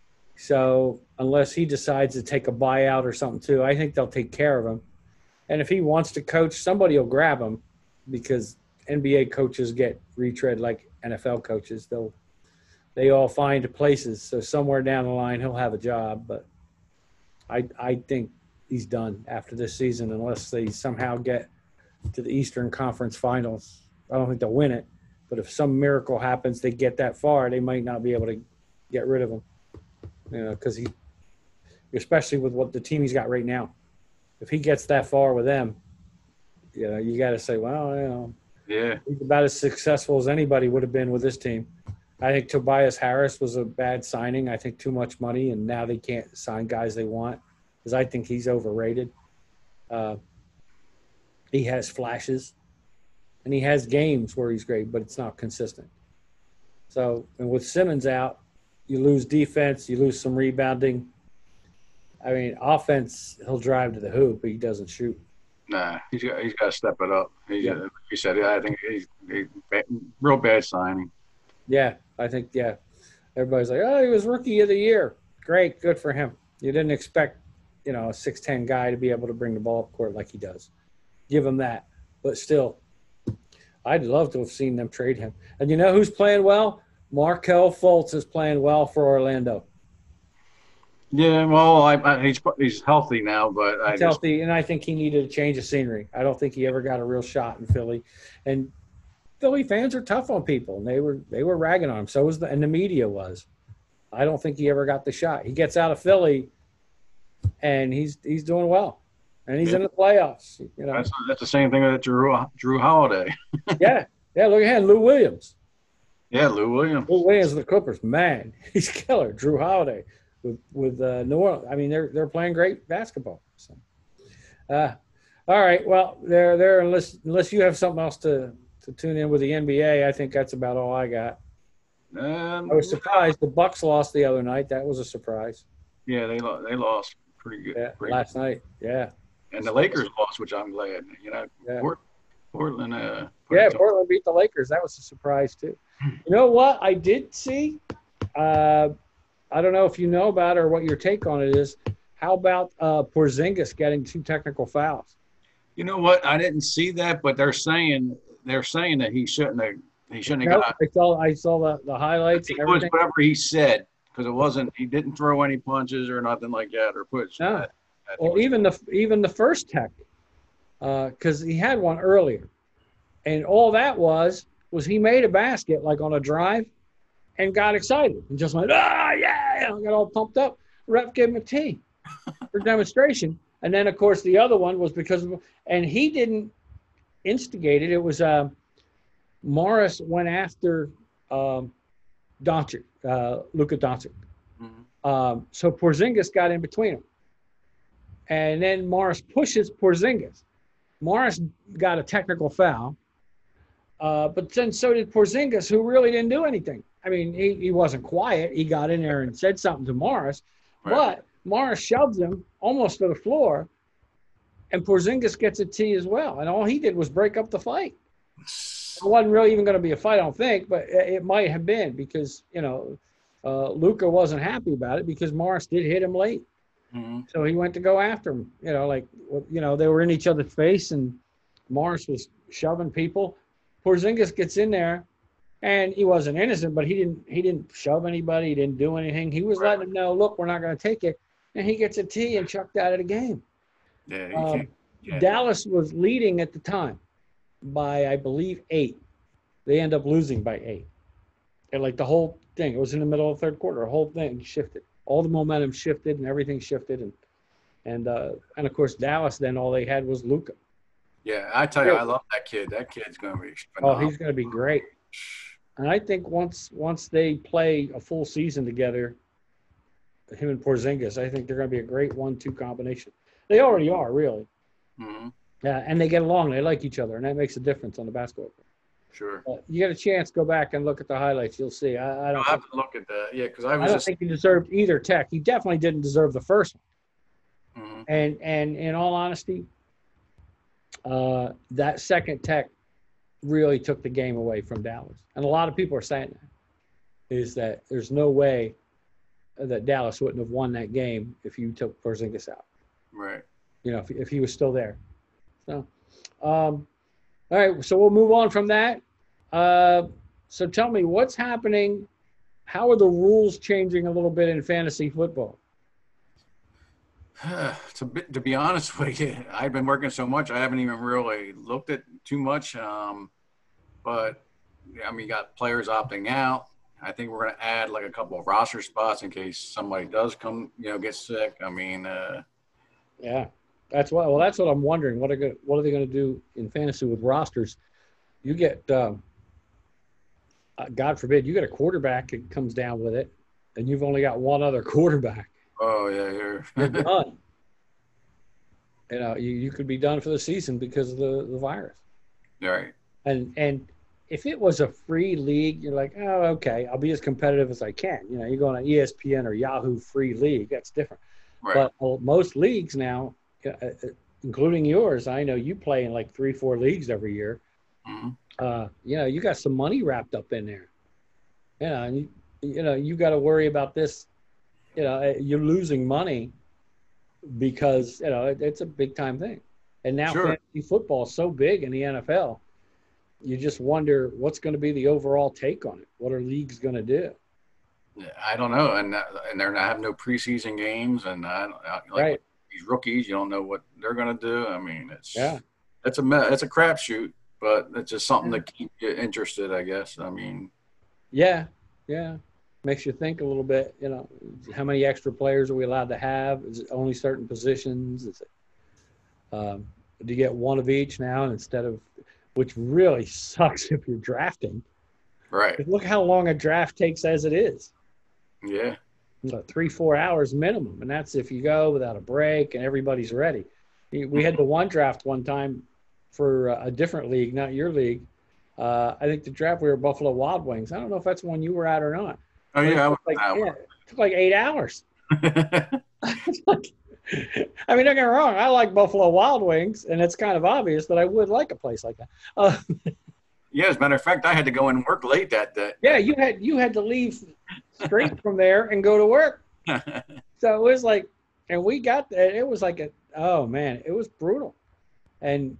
So unless he decides to take a buyout or something too, I think they'll take care of him. And if he wants to coach, somebody will grab him because N B A coaches get retread like N F L coaches. They'll they all find places. So somewhere down the line, he'll have a job. But I I think he's done after this season unless they somehow get to the Eastern Conference Finals. I don't think they'll win it, but if some miracle happens, they get that far, they might not be able to get rid of him. You know, because he, especially with what the team he's got right now, if he gets that far with them, you know, you got to say, well, you know, Yeah. he's about as successful as anybody would have been with this team. I think Tobias Harris was a bad signing. I think too much money, and now they can't sign guys they want because I think he's overrated. Uh, he has flashes, and he has games where he's great, but it's not consistent. So, and with Simmons out, you lose defense, you lose some rebounding. I mean, offense, he'll drive to the hoop, but he doesn't shoot. Nah, he's got he's got to step it up. He, Yeah. like you said, I think he's, he's bad, real bad signing. Yeah, I think, yeah. Everybody's like, oh, he was rookie of the year. Great, good for him. You didn't expect, you know, a six ten guy to be able to bring the ball up court like he does. Give him that. But still, I'd love to have seen them trade him. And you know who's playing well? Markelle Fultz is playing well for Orlando. Yeah, well, I, I, he's he's healthy now, but I He's just healthy, and I think he needed a change of scenery. I don't think he ever got a real shot in Philly. And Philly fans are tough on people, and they were they were ragging on him. So was the and the media was. I don't think he ever got the shot. He gets out of Philly, and he's he's doing well, and he's Yeah. in the playoffs. You know, that's that's the same thing with Drew Drew Holiday. yeah, yeah. Look at him, Lou Williams. Yeah, Lou Williams. Lou Williams of the Clippers, man, he's killer. Drew Holiday with with uh, New Orleans. I mean, they're they're playing great basketball. So, uh, all right. Well, there there unless unless you have something else to to tune in with the N B A, I think that's about all I got. Um, I was surprised the Bucks lost the other night. That was a surprise. yeah, they lost. They lost pretty good. Yeah, pretty last night. Yeah, And the Lakers lost, which I'm glad. You know, Yeah. Port, Portland. Uh, put yeah. it to- Portland beat the Lakers. That was a surprise too. You know what I did see? Uh, I don't know if you know about it or what your take on it is. How about uh, Porzingis getting two technical fouls? You know what? I didn't see that, but they're saying they're saying that he shouldn't have. He shouldn't have Nope, got. I saw I saw the, the highlights It and was everything. whatever he said because it wasn't. He didn't throw any punches or nothing like that or push. No. I- I think Well, it was- even the even the first tech, because he had one earlier, and all that was was he made a basket like on a drive, and got excited and just went ah yeah, got all pumped up. Ref gave him a T for demonstration, and then of course the other one was because of, and he didn't instigate it. It was uh, Morris went after um, Doncic, uh, Luka Doncic. Mhm. Um, so Porzingis got in between them. And then Morris pushes Porzingis. Morris got a technical foul. Uh, but then so did Porzingis, who really didn't do anything. I mean, he, he wasn't quiet. He got in there and said something to Morris. Right. But Morris shoved him almost to the floor. And Porzingis gets a T as well. And all he did was break up the fight. It wasn't really even going to be a fight, I don't think, but it it might have been because, you know, uh, Luka wasn't happy about it because Morris did hit him late. Mhm. So he went to go after him, you know, like, you know, they were in each other's face and Morris was shoving people. Porzingis gets in there and he wasn't innocent, but he didn't, he didn't shove anybody. He didn't do anything. He was letting them know, look, we're not going to take it. And he gets a T and chucked out of the game. Yeah, you Um, can't. Yeah. Dallas was leading at the time by, I believe, eight. They end up losing by eight. And like the whole thing, it was in the middle of the third quarter. The whole thing shifted. All the momentum shifted and everything shifted. And and uh, and of course, Dallas, then all they had was Luka. Yeah, I tell you, I love that kid. That kid's going to be Oh, phenomenal. he's going to be great. And I think once once they play a full season together, him and Porzingis, I think they're going to be a great one two combination. They already are, really. Mhm. Yeah, and they get along. They like each other, and that makes a difference on the basketball court. Sure. Uh, you get a chance, go back and look at the highlights. You'll see. I, I I'll don't. have Think, to look at that. Yeah, because I I was don't just. think he deserved either tech. He definitely didn't deserve the first one. Mhm. And and in all honesty, uh, that second tech really took the game away from Dallas. And a lot of people are saying that is that there's no way that Dallas wouldn't have won that game if you took Porzingis out. Right. You know, if, if he was still there. So, um, all right. So we'll move on from that. Uh, so tell me what's happening. How are the rules changing a little bit in fantasy football? to, be, to be honest with you, I've been working so much, I haven't even really looked at too much. Um, but, I mean, you got players opting out. I think we're going to add like a couple of roster spots in case somebody does come, you know, get sick. I mean, uh, yeah, that's what. Well, that's what I'm wondering. What are going, what are they going to do in fantasy with rosters? You get, um, uh, God forbid, you get a quarterback that comes down with it, and you've only got one other quarterback. oh yeah, you're, You're done. You know, you, you could be done for the season because of the, the virus. right. And and if it was a free league, you're like, oh, okay, I'll be as competitive as I can. You know, you're going to E S P N or Yahoo free league. That's different. Right. But well, most leagues now, uh, including yours, I know you play in like three, four leagues every year. Mm-hmm. Uh, you know, you got some money wrapped up in there. You know, and you, you know, you got to worry about this. You know, you're losing money because, you know, it, it's a big time thing. And now Sure. fantasy football is so big in the N F L. You just wonder what's going to be the overall take on it. What are leagues going to do? I don't know, and and they're not having no preseason games, and I, I, like Right. these rookies, you don't know what they're going to do. I mean, it's Yeah. it's a me- it's a crapshoot, but it's just something to keep you interested, I guess. I mean, Yeah, yeah. Makes you think a little bit, you know, how many extra players are we allowed to have? Is it only certain positions? Is it, um, do you get one of each now instead of, which really sucks if you're drafting. right? Look how long a draft takes as it is. Yeah, You know, three, four hours minimum. And that's if you go without a break and everybody's ready. We had the one draft one time for a different league, not your league. Uh, I think the draft, we were Buffalo Wild Wings. I don't know if that's one you were at or not. oh But it yeah, I took like, was- yeah, it took like eight hours. I It's like, I mean, don't get me wrong. I like Buffalo Wild Wings, and it's kind of obvious that I would like a place like that. Uh, yeah, as a matter of fact, I had to go and work late that day. yeah, you had you had to leave straight from there and go to work. So it was like, and we got there. It was like a, oh man, it was brutal, and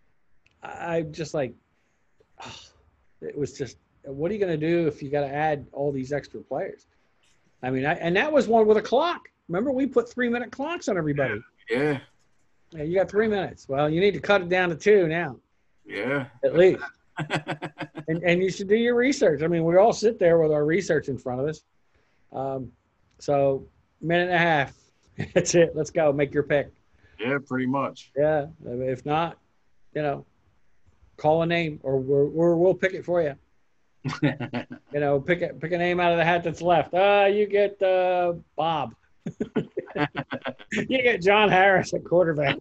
I just like, oh, it was just, what are you going to do if you got to add all these extra players? I mean, I, and that was one with a clock. Remember, we put three minute clocks on everybody. yeah, Yeah, you got three minutes. Well, you need to cut it down to two now, yeah. at least. And and you should do your research. I mean, we all sit there with our research in front of us. Um, so minute and a half. That's it. Let's go. Make your pick. yeah, pretty much. Yeah. If not, you know, call a name, or we're, we're, we'll pick it for you. You know, pick a, pick a name out of the hat that's left. Uh, you get uh, Bob. You get John Harris at quarterback.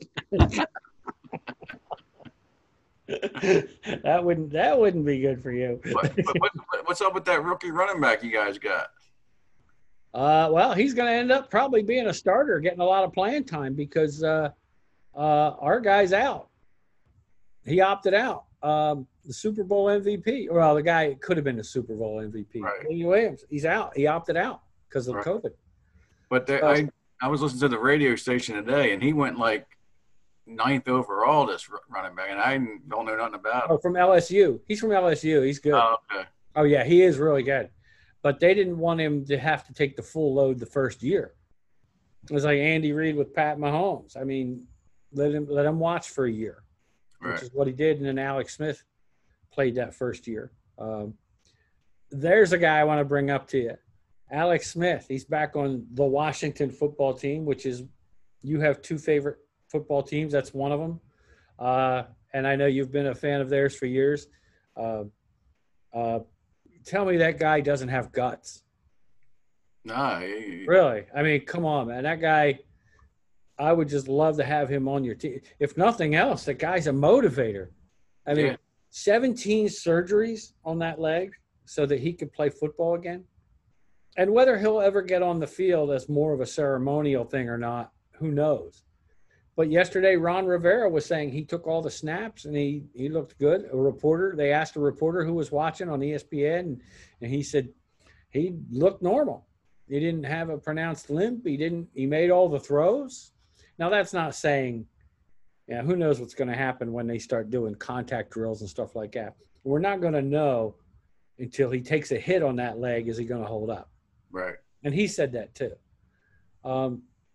that wouldn't that wouldn't be good for you. what, what, what, what's up with that rookie running back you guys got? Uh, well, he's going to end up probably being a starter, getting a lot of playing time because uh, uh, our guy's out. He opted out. Um, the Super Bowl M V P. Well, the guy could have been the Super Bowl M V P. Right. Willie Williams. He's out. He opted out because of Right. COVID. But there, Uh, I I was listening to the radio station today, and he went like ninth overall, this r- running back, and I don't know nothing about Oh, him. from L S U. He's from L S U. He's good. Oh, okay. Oh, yeah, he is really good. But they didn't want him to have to take the full load the first year. It was like Andy Reid with Pat Mahomes. I mean, let him let him watch for a year, which Right. is what he did. And then Alex Smith played that first year. Um, there's a guy I want to bring up to you. Alex Smith. He's back on the Washington football team, which is, you have two favorite football teams. That's one of them. Uh, and I know you've been a fan of theirs for years. Uh, uh, tell me that guy doesn't have guts. Nah, he, Really? I mean, come on, man. That guy, I would just love to have him on your team. If nothing else, the guy's a motivator. I mean, Yeah. seventeen surgeries on that leg so that he could play football again. And whether he'll ever get on the field as more of a ceremonial thing or not, who knows? But yesterday, Ron Rivera was saying he took all the snaps and he, he looked good. A reporter, they asked a reporter who was watching on E S P N, and, and he said he looked normal. He didn't have a pronounced limp. He didn't. He made all the throws. Now that's not saying, yeah, who knows what's going to happen when they start doing contact drills and stuff like that. We're not going to know until he takes a hit on that leg. Is he going to hold up? right. And he said that too. Um,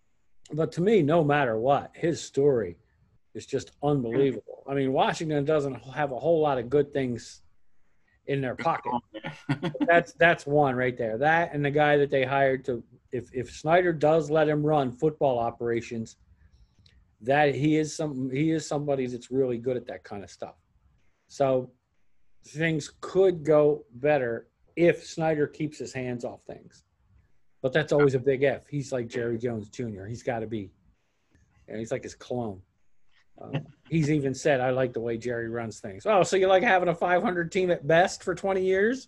but to me, no matter what, his story is just unbelievable. I mean, Washington doesn't have a whole lot of good things in their pocket. that's that's one right there. That and the guy that they hired to, if if Snyder does let him run football operations, that he is some he is somebody that's really good at that kind of stuff. So things could go better if Snyder keeps his hands off things. But that's always a big if. He's like Jerry Jones Junior He's got to be. And he's like his clone. Um, he's even said, I like the way Jerry runs things. Oh, so you like having a five hundred team at best for twenty years?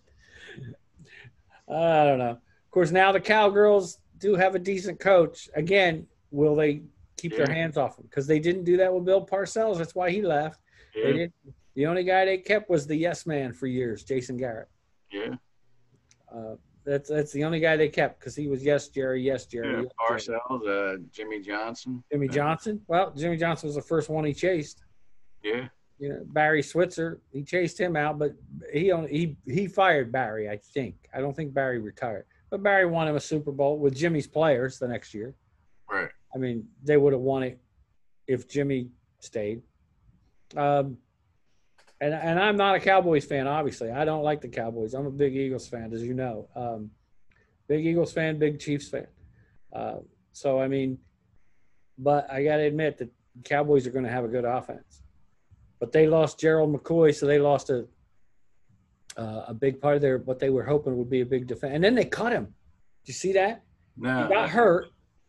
I don't know. Of course, now the Cowgirls do have a decent coach. Again, will they keep yeah. their hands off him? Because they didn't do that with Bill Parcells. That's why he left. Yeah. They didn't. The only guy they kept was the yes man for years, Jason Garrett. Yeah. Uh, that's that's the only guy they kept because he was yes, Jerry, yes, Jerry. Yeah, yes, Parcells, uh, Jimmy Johnson. Jimmy Johnson. Well, Jimmy Johnson was the first one he chased. Yeah. You know, Barry Switzer, he chased him out, but he only, he he fired Barry, I think. I don't think Barry retired. But Barry won him a Super Bowl with Jimmy's players the next year. Right. I mean, they would have won it if Jimmy stayed. Um, and and I'm not a Cowboys fan, obviously. I don't like the Cowboys. I'm a big Eagles fan, as you know. Um, big Eagles fan, big Chiefs fan. Uh, so, I mean, but I got to admit that Cowboys are going to have a good offense. But they lost Gerald McCoy, so they lost a uh, a big part of their what they were hoping would be a big defense. And then they cut him. Did you see that? No. He got hurt.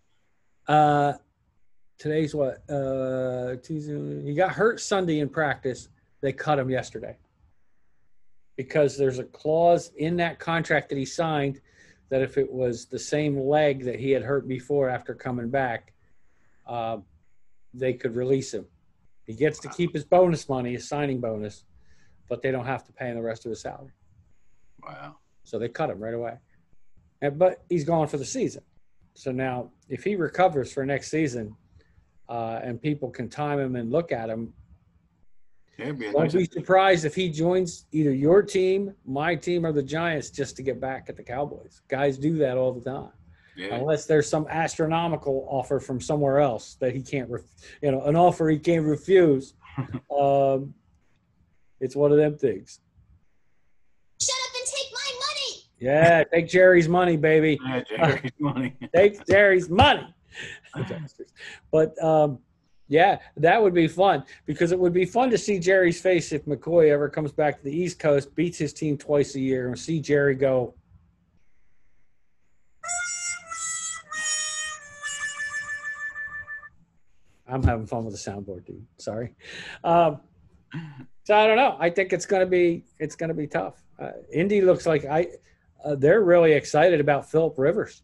Uh, today's what? Uh, Tuesday. He got hurt Sunday in practice. They cut him yesterday because there's a clause in that contract that he signed that if it was the same leg that he had hurt before after coming back, uh, they could release him. He gets to keep his bonus money, his signing bonus, but they don't have to pay him the rest of his salary. Wow. So they cut him right away. And, but he's gone for the season. So now if he recovers for next season uh, and people can time him and look at him, yeah, be don't nice be surprised if he joins either your team, my team, or the Giants just to get back at the Cowboys. Guys do that all the time. Yeah. Unless there's some astronomical offer from somewhere else that he can't, ref- you know, an offer he can't refuse. um, it's one of them things. Shut up and take my money. Yeah, take Jerry's money, baby. Yeah, Jerry's money. Take Jerry's money. But, um, yeah, that would be fun because it would be fun to see Jerry's face if McCoy ever comes back to the East Coast, beats his team twice a year, and see Jerry go, I'm having fun with the soundboard, dude. Sorry. Um, so I don't know. I think it's gonna be it's gonna be tough. Uh, Indy looks like I uh, they're really excited about Phillip Rivers.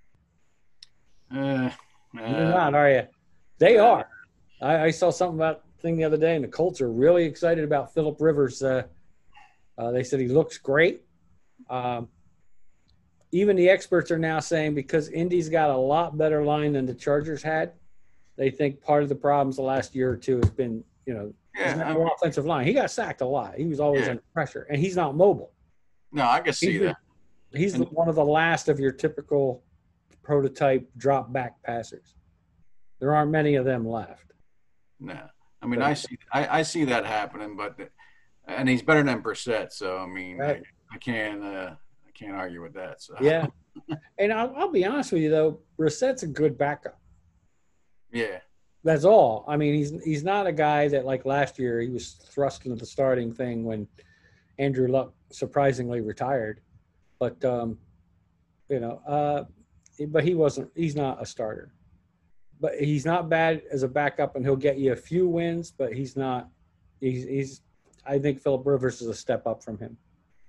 Uh, uh, You're not, are you? They are. I, I saw something about thing the other day, and the Colts are really excited about Phillip Rivers. Uh, uh, they said he looks great. Um, even the experts are now saying because Indy's got a lot better line than the Chargers had. They think part of the problems the last year or two has been, you know, yeah, no I mean, offensive line. He got sacked a lot. He was always yeah. under pressure, and he's not mobile. No, I can see he's that. The, he's and, the, one of the last of your typical prototype drop back passers. There aren't many of them left. No, I mean, I see, I, I see that happening, but and he's better than Brissett, so I mean, right. I, I can't, uh, I can't argue with that. So yeah, and I'll, I'll be honest with you though, Brissett's a good backup. Yeah. That's all. I mean, he's he's not a guy that like last year he was thrust into the starting thing when Andrew Luck surprisingly retired. But um, you know, uh, but he wasn't. He's not a starter. But he's not bad as a backup, and he'll get you a few wins. But he's not. He's. he's I think Phillip Rivers is a step up from him.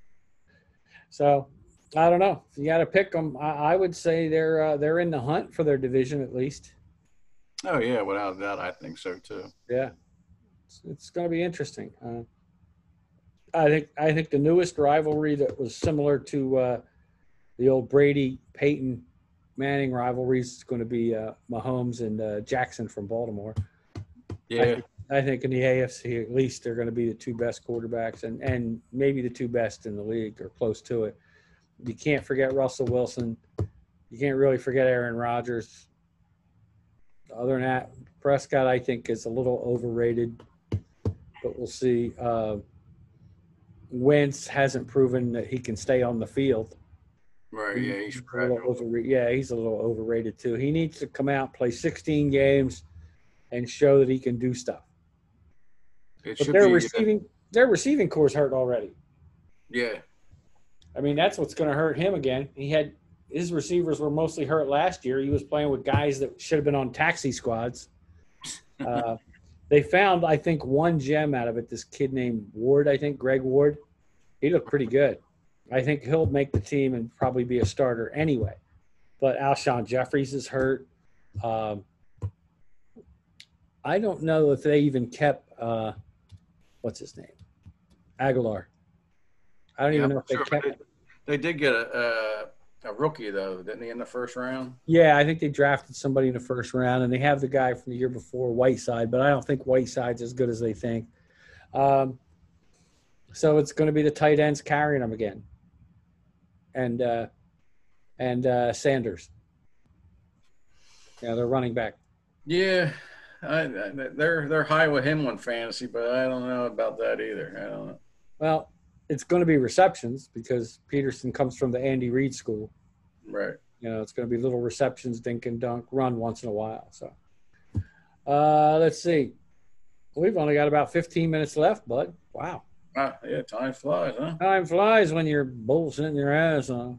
So I don't know. If you got to pick them, I, I would say they're uh, they're in the hunt for their division at least. Oh yeah, without a doubt, I think so too. Yeah, it's, it's going to be interesting. Uh, I think I think the newest rivalry that was similar to uh, the old Brady Peyton Manning rivalries is going to be uh, Mahomes and uh, Jackson from Baltimore. Yeah, I think, I think in the A F C at least they're going to be the two best quarterbacks and and maybe the two best in the league or close to it. You can't forget Russell Wilson. You can't really forget Aaron Rodgers. other than that, Prescott, I think, is a little overrated, but we'll see. Uh, Wentz hasn't proven that he can stay on the field. Right, yeah, he's a little over, yeah, he's a little overrated too. He needs to come out, play sixteen games, and show that he can do stuff. It but should their be, receiving, their receiving core's hurt already. Yeah. I mean, that's what's going to hurt him again. He had his receivers were mostly hurt last year. He was playing with guys that should have been on taxi squads. Uh, they found, I think, one gem out of it. This kid named Ward, I think, Greg Ward. He looked pretty good. I think he'll make the team and probably be a starter anyway. But Alshon Jeffries is hurt. Um, I don't know if they even kept uh, what's his name, Aguilar. I don't yeah, even know if they sure, kept. They, they did get a, a a rookie though, didn't he, in the first round? Yeah, I think they drafted somebody in the first round, and they have the guy from the year before, Whiteside. But I don't think Whiteside's as good as they think. Um, so it's going to be the tight ends carrying them again. And uh, and uh, Sanders. Yeah, they're running back. Yeah, I, I, they're they're high with him on fantasy, but I don't know about that either. I don't know. Well, it's going to be receptions because Peterson comes from the Andy Reid school. Right. You know, it's going to be little receptions, dink and dunk, run once in a while. So, uh, let's see. We've only got about fifteen minutes left, bud. Wow. Ah, yeah, time flies, huh? Time flies when you're bullshitting your ass on.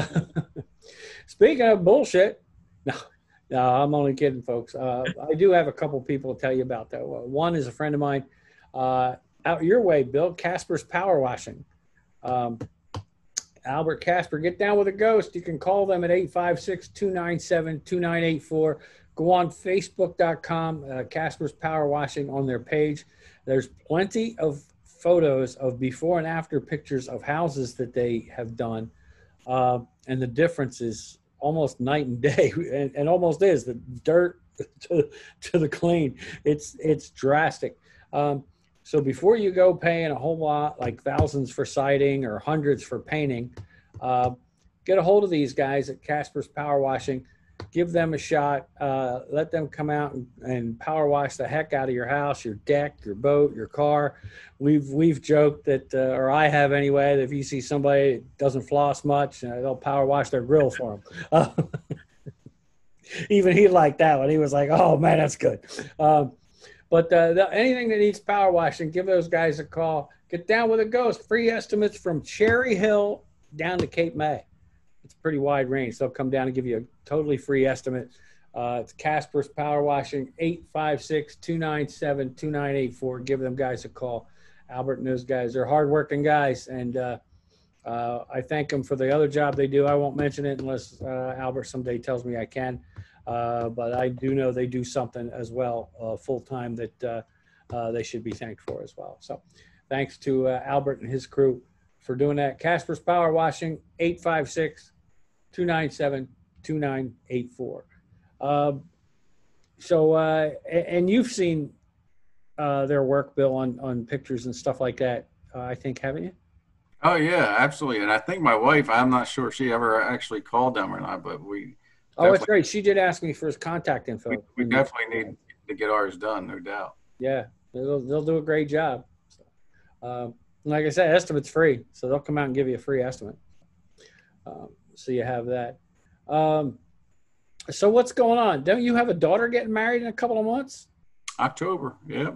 Speaking of bullshit, no, no, I'm only kidding, folks. Uh, I do have a couple people to tell you about that. One is a friend of mine uh, out your way, Bill, Casper's Power Washing. Um, Albert Casper, get down with a ghost. You can call them at eight five six, two nine seven, two nine eight four. Go on Facebook dot com, uh, Casper's Power Washing on their page. There's plenty of photos of before and after pictures of houses that they have done. Uh, and the difference is almost night and day, and, and almost is the dirt to, to the clean. It's, it's drastic. Um, so before you go paying a whole lot, like thousands for siding or hundreds for painting, uh, get a hold of these guys at Casper's Power Washing. Give them a shot. Uh, let them come out and, and power wash the heck out of your house, your deck, your boat, your car. We've we've joked that, uh, or I have anyway, that if you see somebody that doesn't floss much, uh, they'll power wash their grill for them. Uh, even he liked that one. He was like, "Oh man, that's good." Um, but uh, the, anything that needs power washing, give those guys a call. Get down with a ghost. Free estimates from Cherry Hill down to Cape May. It's a pretty wide range. They'll come down and give you a totally free estimate. Uh, it's Casper's Power Washing, eight five six, two nine seven, two nine eight four. Give them guys a call. Albert and those guys, they're hardworking guys, and uh, uh, I thank them for the other job they do. I won't mention it unless uh, Albert someday tells me I can, uh, but I do know they do something as well uh, full-time that uh, uh, they should be thanked for as well. So thanks to uh, Albert and his crew for doing that. Casper's Power Washing, eight five six, two nine seven, two nine eight four. Um, so, uh, and you've seen uh, their work, Bill, on, on pictures and stuff like that, uh, I think, haven't you? Oh, yeah, absolutely. And I think my wife, I'm not sure if she ever actually called them or not, but we. Oh, that's right. She did ask me for his contact info. We, we definitely need to get ours done, no doubt. Yeah, they'll, they'll do a great job. So, um, like I said, estimate's free, so they'll come out and give you a free estimate. Um, so you have that. Um, so what's going on? Don't you have a daughter getting married in a couple of months? October, yeah.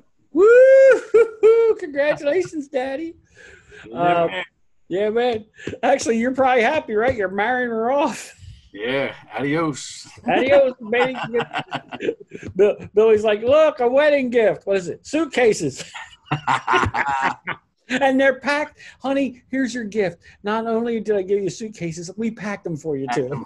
Woo! Congratulations, Daddy. Yeah, Uh, man. yeah, man. Actually, you're probably happy, right? You're marrying her off. Yeah, adios. Adios, baby. Bill, Billy's like, look, a wedding gift. What is it? Suitcases. And they're packed. Honey, here's your gift. Not only did I give you suitcases, we packed them for you, too.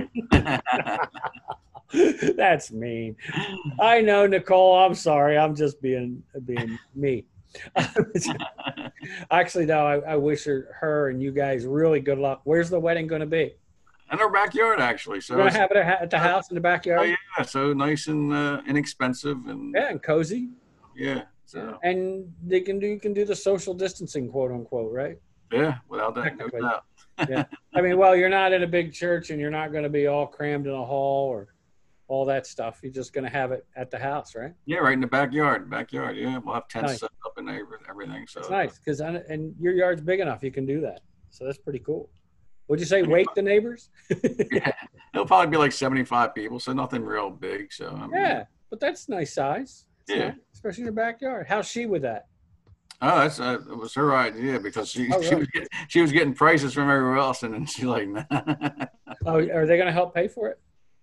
That's mean. I know, Nicole. I'm sorry. I'm just being being me. Actually, no, I, I wish her, her and you guys really good luck. Where's the wedding going to be? In our backyard, actually. So We're going to have it at the house in the Oh, backyard? yeah, so nice and uh, inexpensive. And Yeah, and cozy. yeah, so And they can do you can do the social distancing, quote unquote, right? yeah, without that, no Technically. doubt. Yeah. I mean, well, you're not in a big church and you're not going to be all crammed in a hall or all that stuff. You're just going to have it at the house, right? Yeah, right in the backyard. Backyard. Yeah, we'll have tents Nice. set up and every- everything. So It's nice because and your yard's big enough, you can do that. So that's pretty cool. Would you say wake the neighbors? yeah, it'll probably be like seventy-five people, so nothing real big. So I mean, Yeah, but that's nice size. It's Yeah. nice, especially in your backyard. How's she with that? Oh, that's uh, it was her idea because she Oh, she really? was getting, she was getting prices from everywhere else, and then she's like, nah. Oh, are they going to help pay for it?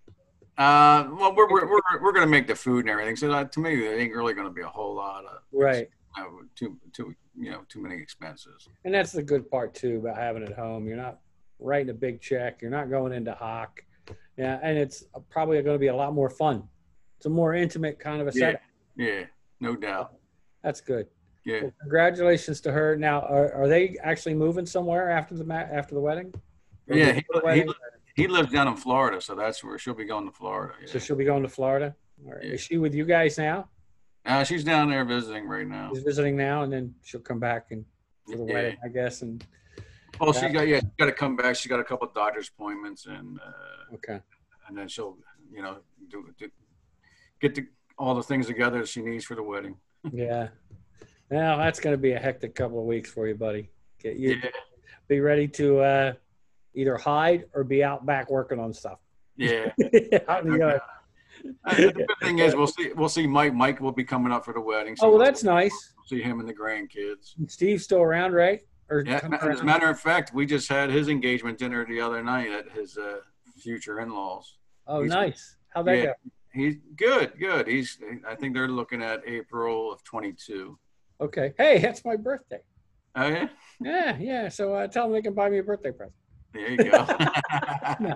uh, well, we're we're we're, we're going to make the food and everything. So that, to me, there ain't really going to be a whole lot of Right. you know, too too you know too many expenses. And that's the good part too about having it at home. You're not writing a big check. You're not going into hock. Yeah, and it's probably going to be a lot more fun. It's a more intimate kind of a Yeah, setup. yeah, no doubt. That's good. Yeah, Well, congratulations to her. Now, are, are they actually moving somewhere after the ma- after the wedding? Or yeah. before He, the he, wedding? he lives down in Florida, so that's where she'll be going to Florida. Yeah. So she'll be going to Florida. All right. Yeah. Is she with you guys now? Uh, she's down there visiting right now. She's visiting now, and then she'll come back and for the Yeah. wedding, I guess. And Well, she got yeah, she got to come back. She got a couple of doctor's appointments, and uh, okay, and then she'll you know do, do get the, all the things together that she needs for the wedding. yeah. Now that's going to be a hectic couple of weeks for you, buddy. Get you Yeah, be ready to uh, either hide or be out back working on stuff. yeah. Out in the yard. Uh, the good thing is we'll see we'll see Mike. Mike will be coming up for the wedding. So Oh, well, we'll that's nice. see him and the grandkids. Steve's still around, right? Or Yeah, come as a around? matter of fact, we just had his engagement dinner the other night at his uh, future in-laws. Oh, he's- nice. How'd that Yeah. go? He's good, good. He's I think they're looking at April of twenty-two. Okay. Hey, that's my birthday. Oh yeah, Yeah, yeah. So uh, tell them they can buy me a birthday present. there you go. No.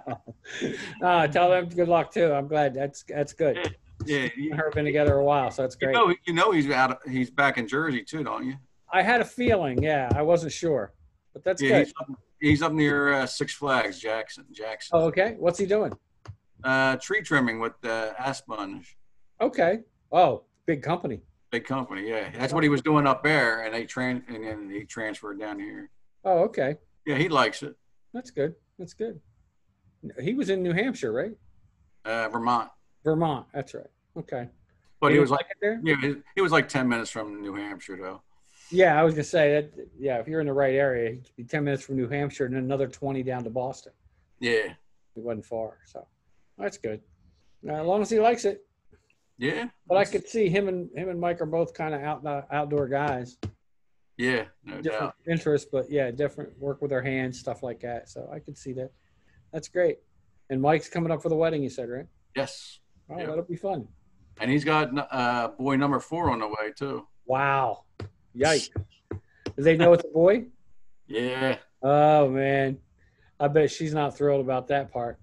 Uh, tell them good luck too. I'm glad. That's that's good. yeah, Me you, and her have been together a while, so that's you great. know, you know he's out. Of, he's back in Jersey too, don't you? I had a feeling. Yeah, I wasn't sure, but that's Yeah, good. he's up, he's up near uh, Six Flags, Jackson. Jackson. Oh, okay. What's he doing? Uh, tree trimming with uh, Aspunge. Okay. Oh, big company. Big company, yeah. That's what he was doing up there, and they tran and then he transferred down here. Oh, okay. Yeah, he likes it. That's good. That's good. He was in New Hampshire, right? Uh, Vermont, Vermont. That's right. Okay. but Did he you was like, it there? yeah, he- he was like ten minutes from New Hampshire, though. Yeah, I was gonna say that. Yeah, if you're in the right area, you could be ten minutes from New Hampshire and then another twenty down to Boston. Yeah, It wasn't far, so that's good. Uh, as long as he likes it. yeah. But I could see him and him and Mike are both kind of out outdoor guys. Yeah, no Different doubt. interests, but yeah, different work with their hands, stuff like that. So I could see that. That's great. And Mike's coming up for the wedding, you said, right? Yes, Oh, Yeah. that'll be fun. and he's got uh, boy number four on the way too. Wow. Yikes. Do they know it's a boy? Yeah. Oh man. I bet she's not thrilled about that part.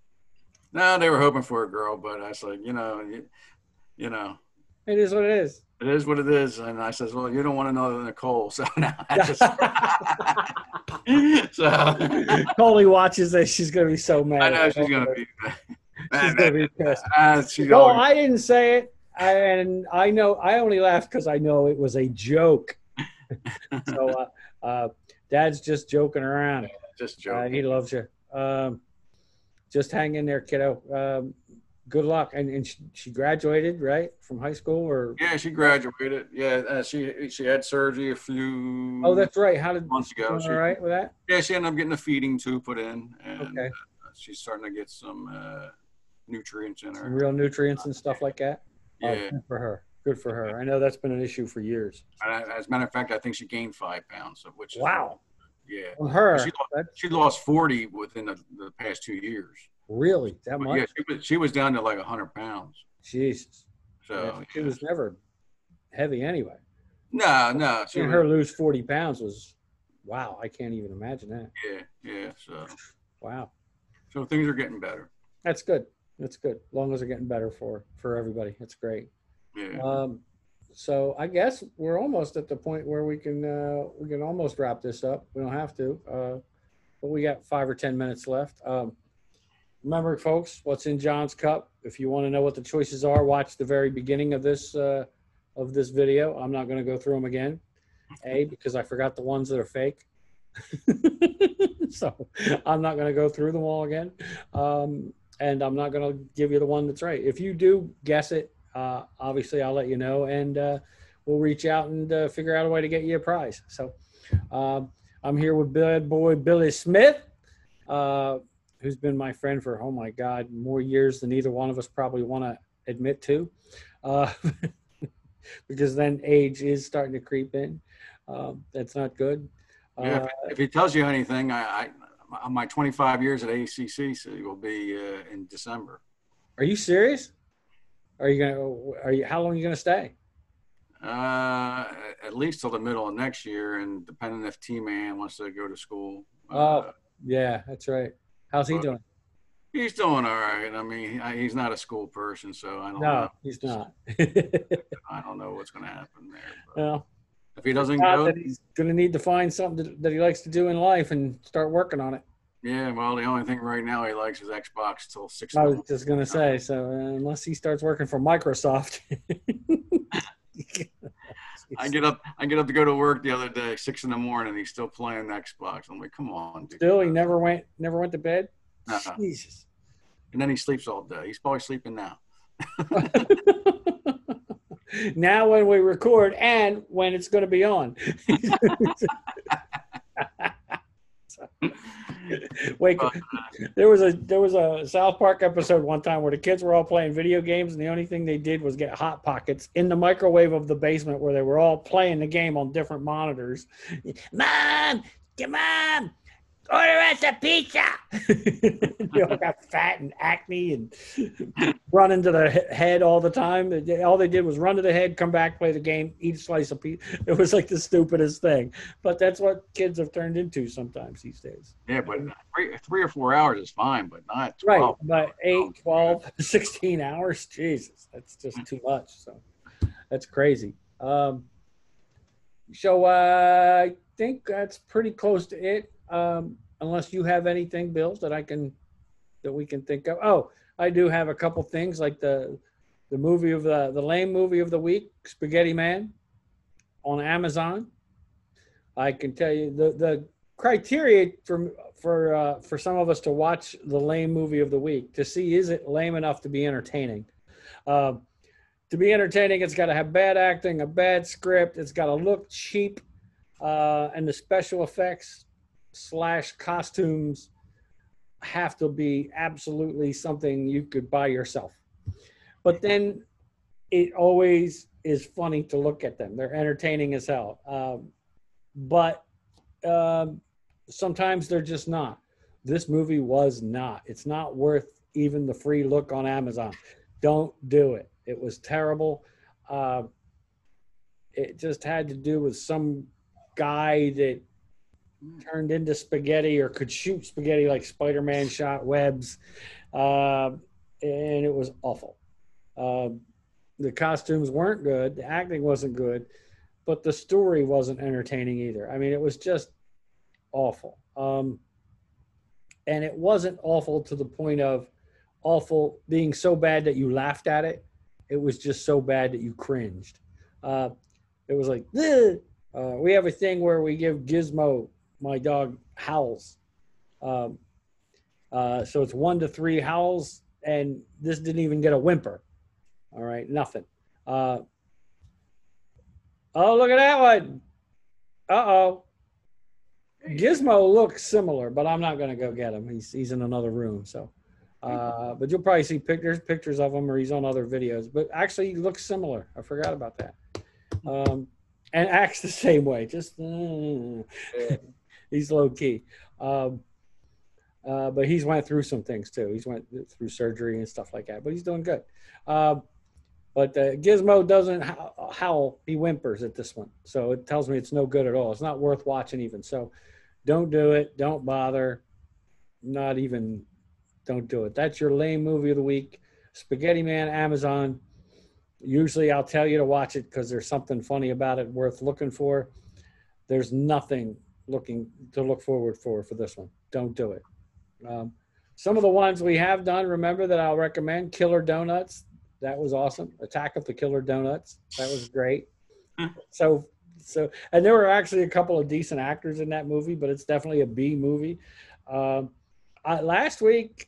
No, they were hoping for a girl, but I was like, you know, you, you know, It is what it is. it is what it is. And I says, well, you don't want another Nicole, so now I just so Coley watches this. She's gonna be so mad. I know she's gonna be. She's gonna be pissed. Uh, she's No, always, I didn't say it, and I know I only laughed because I know it was a joke. So, uh, uh, Dad's just joking around. just Uh, joking. he loves you. Um, just hang in there, kiddo. Um, good luck. And, and she, she graduated, right, from high school, or Yeah, she graduated. Yeah, uh, she she had surgery a few oh, that's right. How did months ago. all She, right with that? Yeah, she ended up getting a feeding tube put in, and Okay. uh, she's starting to get some uh, nutrients in Some her. real nutrients and stuff like that. Oh, Yeah, good for her. Good for her. I know that's been an issue for years. and I- as a matter of fact, I think she gained five pounds, so- which is Wow. yeah. On her, She lost, that's she lost forty within the, the past two years. really that But much. yeah, she was she was down to like a hundred pounds. Jesus. So Yeah, she yeah. was never heavy anyway. no, no, she Seeing was, her lose forty pounds was, wow, I can't even imagine that. yeah, yeah. So Wow. so things are getting better. That's good. That's good. As long as they're getting better for, for everybody. That's great. Yeah. Um, so I guess we're almost at the point where we can, uh, we can almost wrap this up. We don't have to, uh, but we got five or ten minutes left. Um, remember, folks, what's in John's cup? If you want to know what the choices are, watch the very beginning of this, uh, of this video. I'm not going to go through them again. A, because I forgot the ones that are fake. So I'm not going to go through them all again. Um, and I'm not going to give you the one that's right. If you do guess it, uh, obviously I'll let you know, and uh, we'll reach out and uh, figure out a way to get you a prize. So um, I'm here with bad boy Billy Smith, uh, who's been my friend for, oh my God, more years than either one of us probably want to admit to, uh, because then age is starting to creep in. Um, that's not good. Yeah, Uh, if, if he tells you anything, I, I my twenty-five years at A C C so will be uh, in December. Are you serious? Are you gonna? Are you? How long are you gonna stay? Uh, at least till the middle of next year, and depending if T-Man wants to go to school. Oh, uh, yeah, that's right. How's he but doing? He's doing all right. I mean, he's not a school person, so I don't No, know. he's not. I don't know what's going to happen there. But Well, if he doesn't not go, that he's gonna need to find something that, that he likes to do in life and start working on it. yeah. Well, the only thing right now he likes is Xbox till six. I was just gonna say. So uh, unless he starts working for Microsoft. I get up. I get up to go to work the other day, six in the morning. He's still playing Xbox. I'm like, come on, dude. Still, he never went. Never went to bed. Uh-uh. Jesus. And then he sleeps all day. He's probably sleeping now. Now, when we record and when it's going to be on. So, wait, there was a there was a South Park episode one time where the kids were all playing video games, and the only thing they did was get Hot Pockets in the microwave of the basement where they were all playing the game on different monitors. Mom, come on, order us a pizza. They all got fat and acne and run into the he- head all the time. All they did was run to the head, come back, play the game, eat a slice of pizza. It was like the stupidest thing. But that's what kids have turned into sometimes these days. Yeah, but three, three or four hours is fine, but not Right, twelve. but eight, twelve, sixteen hours, Jesus, that's just too much. So that's crazy. Um, so uh, I think that's pretty close to it. Um, unless you have anything, Bill, that I can, that we can think of. Oh, I do have a couple things like the, the movie of the, the lame movie of the week, Spaghetti Man, on Amazon. I can tell you the, the criteria for, for, uh, for some of us to watch the lame movie of the week to see, is it lame enough to be entertaining? Uh, to be entertaining, it's got to have bad acting, a bad script. It's got to look cheap. Uh, and the special effects slash costumes have to be absolutely something you could buy yourself. But then it always is funny to look at them. They're entertaining as hell. Um, but um, sometimes they're just not. This movie was not. It's not worth even the free look on Amazon. Don't do it. It was terrible. Uh, it just had to do with some guy that turned into spaghetti or could shoot spaghetti like Spider-Man shot webs. Uh, and it was awful. Uh, the costumes weren't good. The acting wasn't good, but the story wasn't entertaining either. I mean, it was just awful. Um, and it wasn't awful to the point of awful being so bad that you laughed at it. It was just so bad that you cringed. Uh, it was like, ugh. Uh, we have a thing where we give Gizmo, my dog, howls. Um, uh, so it's one to three howls, and this didn't even get a whimper. All right, nothing. Uh, oh, look at that one. Uh-oh. Gizmo looks similar, but I'm not going to go get him. He's he's in another room. So, uh, but you'll probably see pictures pictures of him, or he's on other videos. But actually, he looks similar. I forgot about that. Um, and acts the same way. Just uh, he's low key. Um, uh, but he's went through some things too. He's went through surgery and stuff like that. But he's doing good. Um, but uh, Gizmo doesn't howl. He whimpers at this one. So it tells me it's no good at all. It's not worth watching even. So don't do it. Don't bother. Not even, don't do it. That's your lame movie of the week. Spaghetti Man, Amazon. Usually I'll tell you to watch it because there's something funny about it worth looking for. There's nothing looking to look forward for for this one. Don't do it. Um, some of the ones we have done, remember that I'll recommend, Killer Donuts. That was awesome. Attack of the Killer Donuts. That was great. So, so, and there were actually a couple of decent actors in that movie, but it's definitely a B movie. Um, I, last week,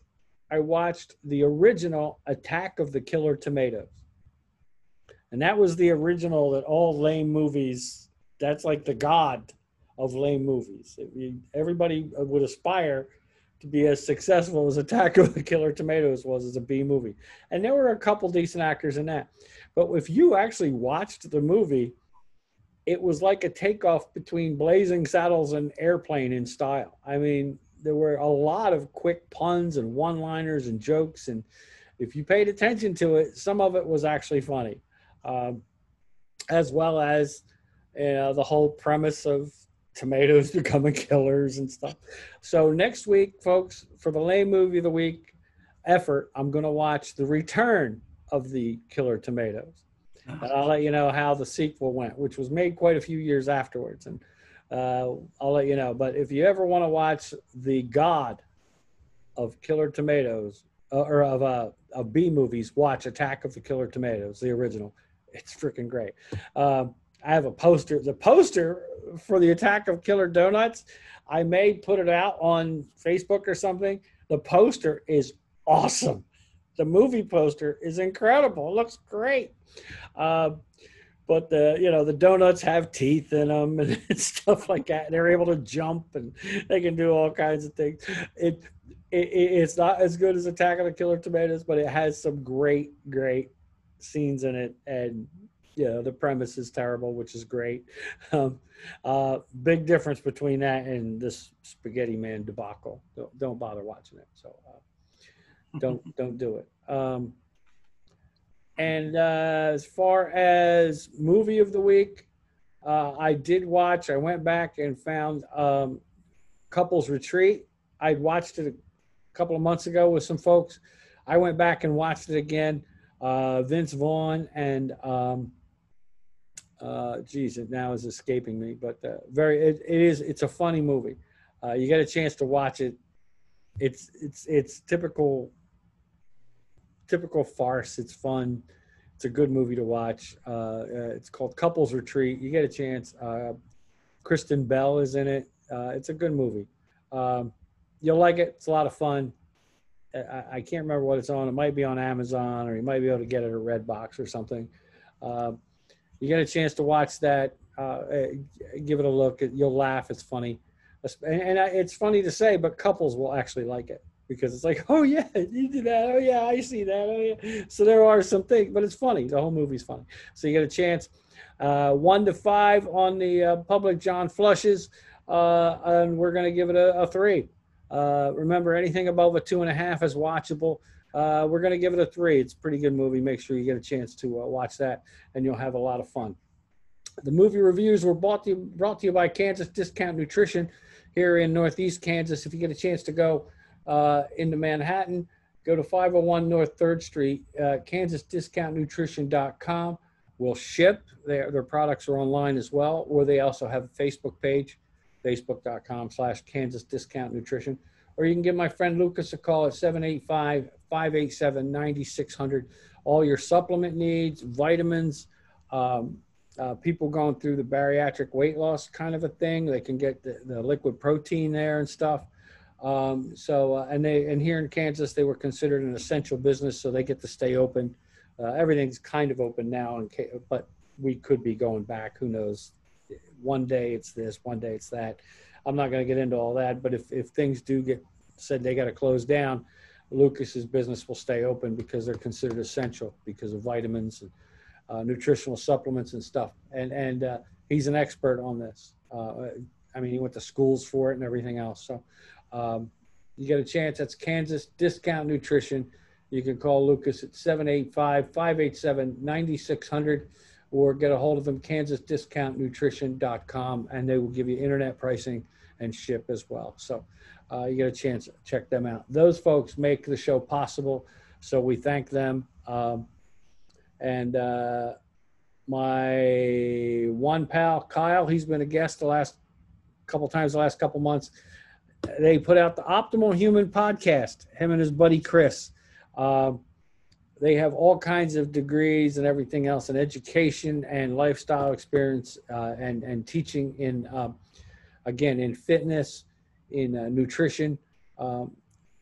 I watched the original Attack of the Killer Tomatoes. And that was the original that all lame movies, that's like the god of lame movies. Everybody would aspire to be as successful as Attack of the Killer Tomatoes was as a B movie. And there were a couple decent actors in that. But if you actually watched the movie, it was like a takeoff between Blazing Saddles and Airplane in style. I mean, there were a lot of quick puns and one-liners and jokes. And if you paid attention to it, some of it was actually funny, um, as well as you know, the whole premise of tomatoes becoming killers and stuff. So next week, folks, for the lame movie of the week effort, I'm going to watch The Return of the Killer Tomatoes. And I'll let you know how the sequel went, which was made quite a few years afterwards. And uh, I'll let you know. But if you ever want to watch the god of Killer Tomatoes, uh, or of, uh, of B movies, watch Attack of the Killer Tomatoes, the original. It's freaking great. Um, I have a poster. The poster for the Attack of Killer Donuts, I may put it out on Facebook or something. The poster is awesome. The movie poster is incredible. It looks great. Uh, but the you know the donuts have teeth in them and stuff like that. They're able to jump and they can do all kinds of things. It, it it's not as good as Attack of the Killer Tomatoes, but it has some great great scenes in it, and you know the premise is terrible, which is great. Um, uh, big difference between that and this Spaghetti Man debacle. Don't, don't bother watching it. So uh, don't don't do it. Um, and uh, as far as movie of the week, uh, I did watch. I went back and found um, Couples Retreat. I watched it a couple of months ago with some folks. I went back and watched it again. Uh, Vince Vaughn and um, uh, geez, it now is escaping me, but uh, very it, it is. It's a funny movie. Uh, you get a chance to watch it. It's it's it's typical typical farce. It's fun. It's a good movie to watch. Uh, uh, it's called Couples Retreat. You get a chance. Uh, Kristen Bell is in it. Uh, it's a good movie. Um, you'll like it. It's a lot of fun. I, I can't remember what it's on. It might be on Amazon, or you might be able to get it at Redbox or something. Uh, you get a chance to watch that. Uh, give it a look. You'll laugh. It's funny. And, and it's funny to say, but couples will actually like it because it's like, oh, yeah, you did that. Oh, yeah, I see that. Oh, yeah. So there are some things, but it's funny. The whole movie's funny. So you get a chance. Uh, one to five on the uh, public John Flushes, uh, and we're going to give it a, a three. Uh, remember, anything above a two and a half is watchable. Uh, we're going to give it a three. It's a pretty good movie. Make sure you get a chance to uh, watch that, and you'll have a lot of fun. The movie reviews were brought to you, brought to you by Kansas Discount Nutrition here in Northeast Kansas. If you get a chance to go uh, into Manhattan, go to five oh one North third Street, uh, kansas discount nutrition dot com. Will ship. Their, their products are online as well, or they also have a Facebook page, facebook.com slash Kansas Discount Nutrition. Or you can give my friend Lucas a call at seven eight five, five eight seven, nine six zero zero. All your supplement needs, vitamins, um, uh, people going through the bariatric weight loss kind of a thing. They can get the, the liquid protein there and stuff. Um, so, uh, and they, and here in Kansas, they were considered an essential business, so they get to stay open. Uh, everything's kind of open now, in case, but we could be going back. Who knows? One day it's this, one day it's that. I'm not going to get into all that, but if, if things do get said they got to close down, Lucas's business will stay open because they're considered essential because of vitamins and uh, nutritional supplements and stuff. And and uh, he's an expert on this. Uh, I mean, he went to schools for it and everything else. So um, you get a chance. That's Kansas Discount Nutrition. You can call Lucas at seven eight five, five eight seven, nine six zero zero or get a hold of them, kansas discount nutrition dot com, and they will give you internet pricing and ship as well. So uh, you get a chance to check them out. Those folks make the show possible, so we thank them. Um, and uh, my one pal, Kyle, he's been a guest the last couple times, the last couple months. They put out the Optimal Human podcast, him and his buddy Chris. Um, they have all kinds of degrees and everything else in education and lifestyle experience uh, and, and teaching in, um, again, in fitness, in uh, nutrition. Um,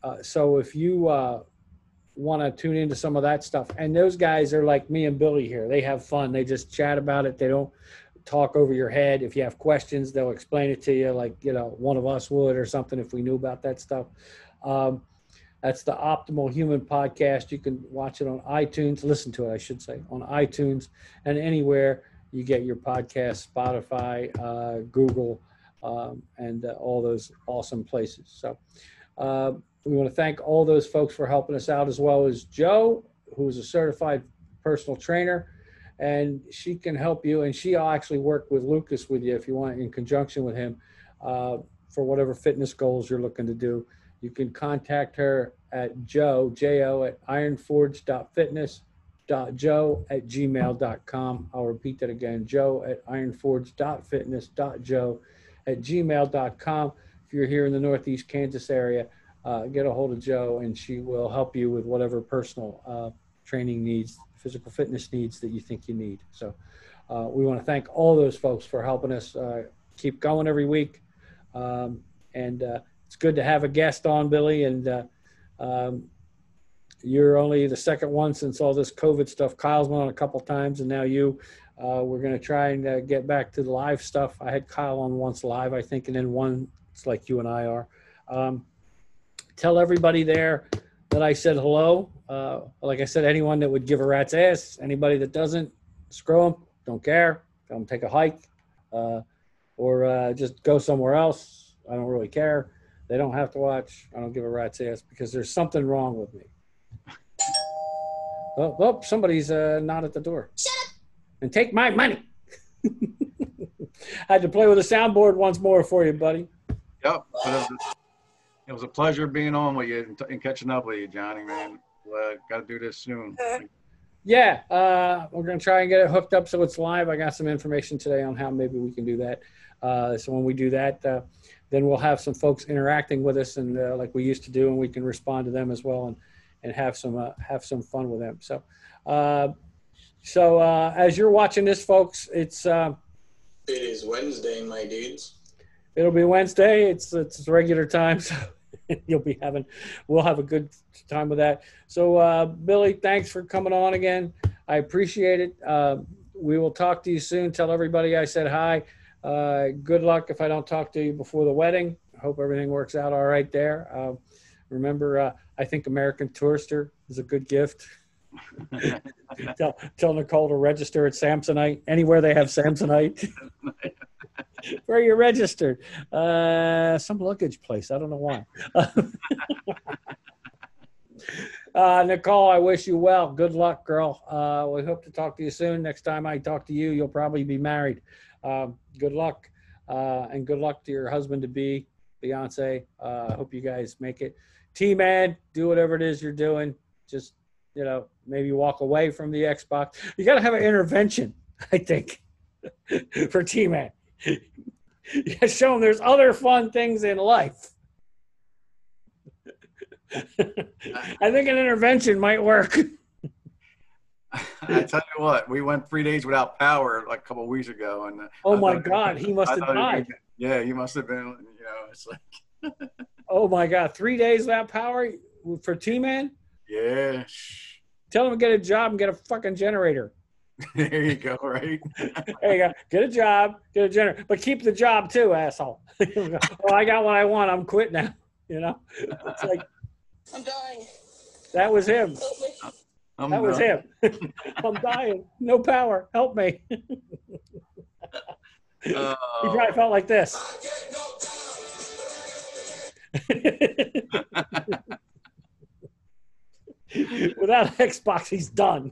uh, so if you uh, want to tune into some of that stuff, and those guys are like me and Billy here. They have fun. They just chat about it. They don't talk over your head. If you have questions, they'll explain it to you like, you know, one of us would or something if we knew about that stuff. Um, that's the Optimal Human Podcast. You can watch it on iTunes, listen to it, I should say, on iTunes and anywhere you get your podcast, Spotify, uh, Google, um, and uh, all those awesome places. So uh, we want to thank all those folks for helping us out, as well as Joe, who's a certified personal trainer, and she can help you. And she'll actually work with Lucas with you if you want, in conjunction with him, uh, for whatever fitness goals you're looking to do. You can contact her at Joe, J O, at ironforge dot fitness dot joe at gmail dot com. I'll repeat that again, Joe at ironforge dot fitness dot joe at gmail dot com. If you're here in the Northeast Kansas area, uh, get a hold of Joe, and she will help you with whatever personal uh, training needs, physical fitness needs that you think you need. So uh, we want to thank all those folks for helping us uh, keep going every week. Um, and uh, it's good to have a guest on, Billy. And uh, um, you're only the second one since all this COVID stuff. Kyle's been on a couple times, and now you. Uh, we're going to try and uh, get back to the live stuff. I had Kyle on once live, I think, and then one, it's like you and I are. Um, tell everybody there that I said hello. Uh, like I said, anyone that would give a rat's ass, anybody that doesn't, screw them, don't care, tell them take a hike, uh, or uh, just go somewhere else. I don't really care. They don't have to watch. I don't give a rat's ass, because there's something wrong with me. Oh, oh somebody's uh, not at the door. Shut up. And take my money. I had to play with a soundboard once more for you, buddy. Yep. It was, it was a pleasure being on with you and, and catching up with you, Johnny, man. Uh, got to do this soon. Yeah, uh, we're going to try and get it hooked up so it's live. I got some information today on how maybe we can do that. Uh, so when we do that, uh, then we'll have some folks interacting with us, and uh, like we used to do, and we can respond to them as well, and and have some uh, have some fun with them. So, uh, so uh, as you're watching this, folks, it's uh, It is Wednesday, my dudes. it'll be Wednesday. It's it's regular time, so you'll be having we'll have a good time with that. So, uh, Billy, thanks for coming on again. I appreciate it. Uh, we will talk to you soon. Tell everybody I said hi. Uh, good luck if I don't talk to you before the wedding. I hope everything works out all right there. Uh, remember, uh, I think American Tourister is a good gift. tell, tell Nicole to register at Samsonite, anywhere they have Samsonite. Where you're registered. Uh, some luggage place. I don't know why. uh, Nicole, I wish you well. Good luck, girl. Uh, we hope to talk to you soon. Next time I talk to you, you'll probably be married. Um, good luck, uh, and good luck to your husband-to-be, Beyonce. I uh, hope you guys make it. T-Man, do whatever it is you're doing. Just, you know, maybe walk away from the Xbox. You got to have an intervention, I think, for T-Man. You gotta show him there's other fun things in life. I think an intervention might work. I tell you what, we went three days without power like a couple of weeks ago, and oh my God, he must have died. Yeah, he must have been. You know, it's like. Oh my God, three days without power for T-Man? Yeah. Tell him to get a job and get a fucking generator. There you go, right? There you go. Get a job, get a generator, but keep the job too, asshole. Oh, I got what I want. I'm quit now. You know, it's like I'm dying. That was him. Help me. I'm that was him. I'm dying. No power. Help me. Uh, He probably felt like this. Without Xbox, he's done.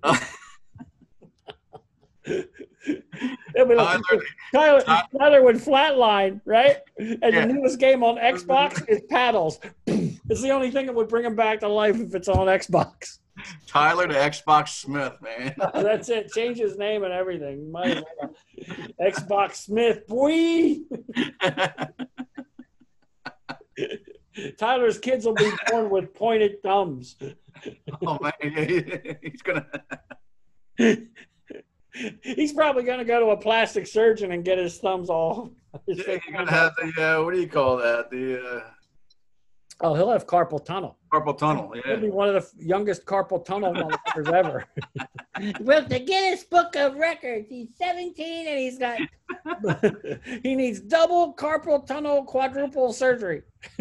It'll be like, Tyler, Tyler would flatline, right? And Yeah. the newest game on Xbox is paddles. It's the only thing that would bring him back to life if it's on Xbox. Tyler to Xbox Smith, man. That's it. Change his name and everything. Might as well. Xbox Smith, boy. Tyler's kids will be born with pointed thumbs. Oh man, yeah, he's gonna. He's probably going to go to a plastic surgeon and get his thumbs all. His Yeah, you're gonna have the uh, what do you call that? The uh, Oh, he'll have carpal tunnel. Carpal tunnel, yeah. He'll be one of the f- youngest carpal tunnel motherfuckers ever. Well, the Guinness Book of Records. He's seventeen and he's got. He needs double carpal tunnel quadruple surgery.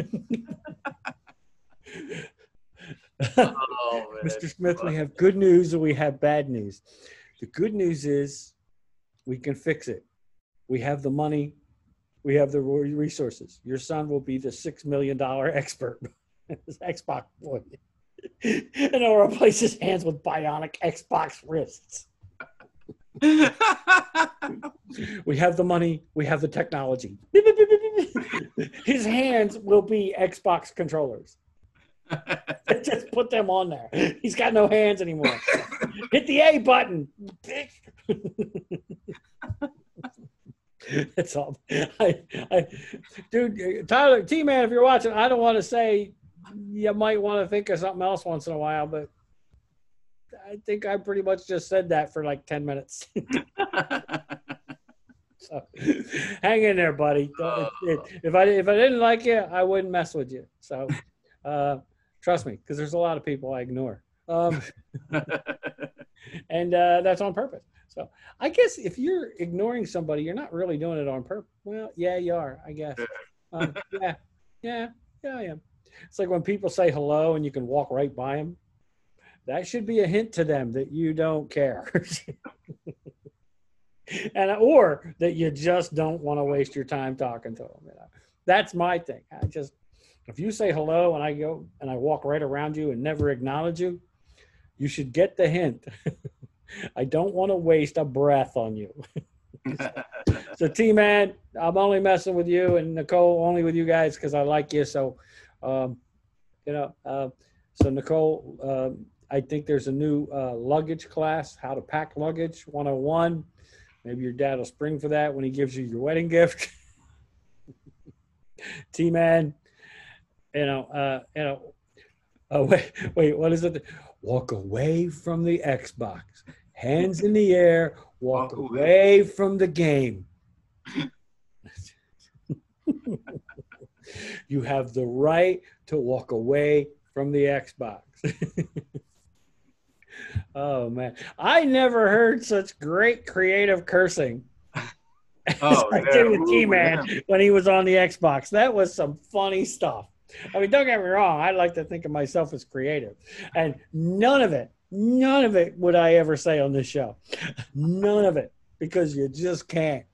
Oh, man. Mister Smith, we have good news and we have bad news. The good news is we can fix it. We have the money. We have the resources. Your son will be the six million dollars expert. His Xbox boy. And he'll replace his hands with bionic Xbox wrists. We have the money. We have the technology. His hands will be Xbox controllers. Just put them on there. He's got no hands anymore. Hit the A button. That's all. I, I, dude, Tyler, T-Man, if you're watching, I don't want to say you might want to think of something else once in a while, but I think I pretty much just said that for like ten minutes. So, hang in there, buddy. Don't, if, if I if I didn't like you, I wouldn't mess with you. So, uh, trust me, because there's a lot of people I ignore, um, and uh, that's on purpose. So, I guess if you're ignoring somebody, you're not really doing it on purpose. Well, yeah, you are, I guess. Um, yeah, yeah, yeah, I am. It's like when people say hello and you can walk right by them. That should be a hint to them that you don't care. And or that you just don't want to waste your time talking to them. You know? That's my thing. I just, if you say hello and I go and I walk right around you and never acknowledge you, you should get the hint. I don't want to waste a breath on you. So, so T-Man, I'm only messing with you, and Nicole only with you guys because I like you. So, um, you know, uh, so Nicole, um, I think there's a new uh, luggage class, how to pack luggage one oh one. Maybe your dad will spring for that when he gives you your wedding gift. T-Man, you know, uh, you know, oh, wait, wait, what is it? Walk away from the Xbox. Hands in the air. Walk Walk away. away from the game. You have the right to walk away from the Xbox. Oh, man. I never heard such great creative cursing. Oh, I yeah. did with Ooh, T-Man yeah. when he was on the Xbox. That was some funny stuff. I mean, don't get me wrong. I like to think of myself as creative. And none of it, none of it would I ever say on this show. None of it. Because you just can't.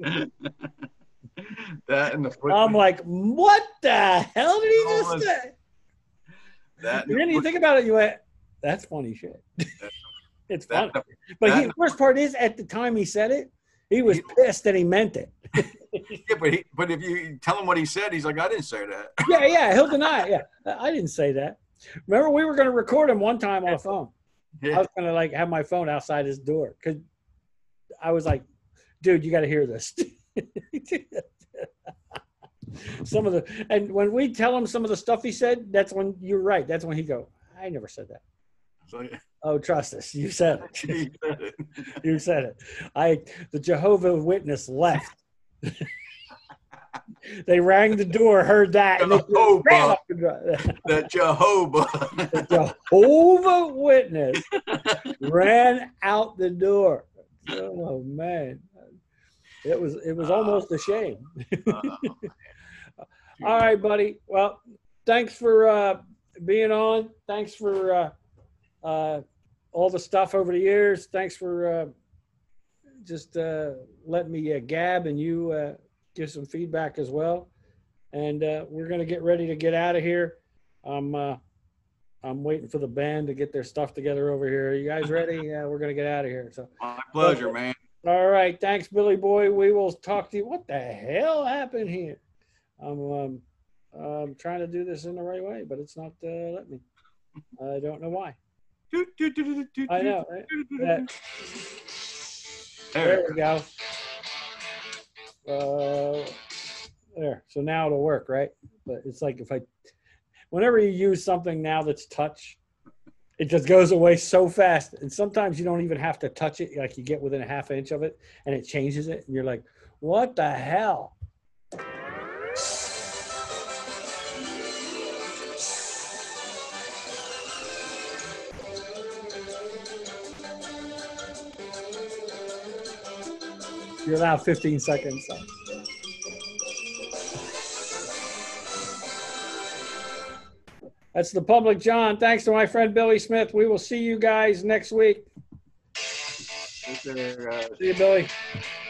That and the foot. I'm like, what the hell did he just Almost. say? That And then you think about it, you went, that's funny shit. It's funny. That, But that- he, the worst part is, at the time he said it, he was pissed that he meant it. yeah, but he, but if you tell him what he said, he's like, I didn't say that. Yeah, yeah, he'll deny it. Yeah, I didn't say that. Remember, we were going to record him one time on the phone. I Yeah. was going to like have my phone outside his door because I was like, dude, you got to hear this. Some of the, and when we tell him some of the stuff he said, that's when you're right. That's when he go, I never said that. So, yeah. Oh, trust us. You said it. He said it. You said it. I, the Jehovah's Witness left. They rang the door, heard that, and they Jehovah. ran up the door. The Jehovah. The Jehovah Witness ran out the door. Oh man, it was it was almost a shame. Oh, All right, buddy. Well, thanks for uh, being on. Thanks for uh, uh, all the stuff over the years. Thanks for uh, just uh, letting me uh, gab and you uh, give some feedback as well. And uh, we're gonna get ready to get out of here. I'm uh, I'm waiting for the band to get their stuff together over here. You guys ready? Yeah, we're gonna get out of here. So. my pleasure, man. All right. Thanks, Billy Boy. We will talk to you. What the hell happened here? I'm um, I'm trying to do this in the right way, but it's not uh, letting me. I don't know why. I know. Right? That, there we go. Uh, there. So now it'll work, right? But it's like if I, whenever you use something now that's touch, it just goes away so fast. And sometimes you don't even have to touch it. Like you get within a half inch of it and it changes it. And you're like, what the hell? You're allowed fifteen seconds. So. That's the Public John. Thanks to my friend Billy Smith. We will see you guys next week. Is there, uh, See you, Billy.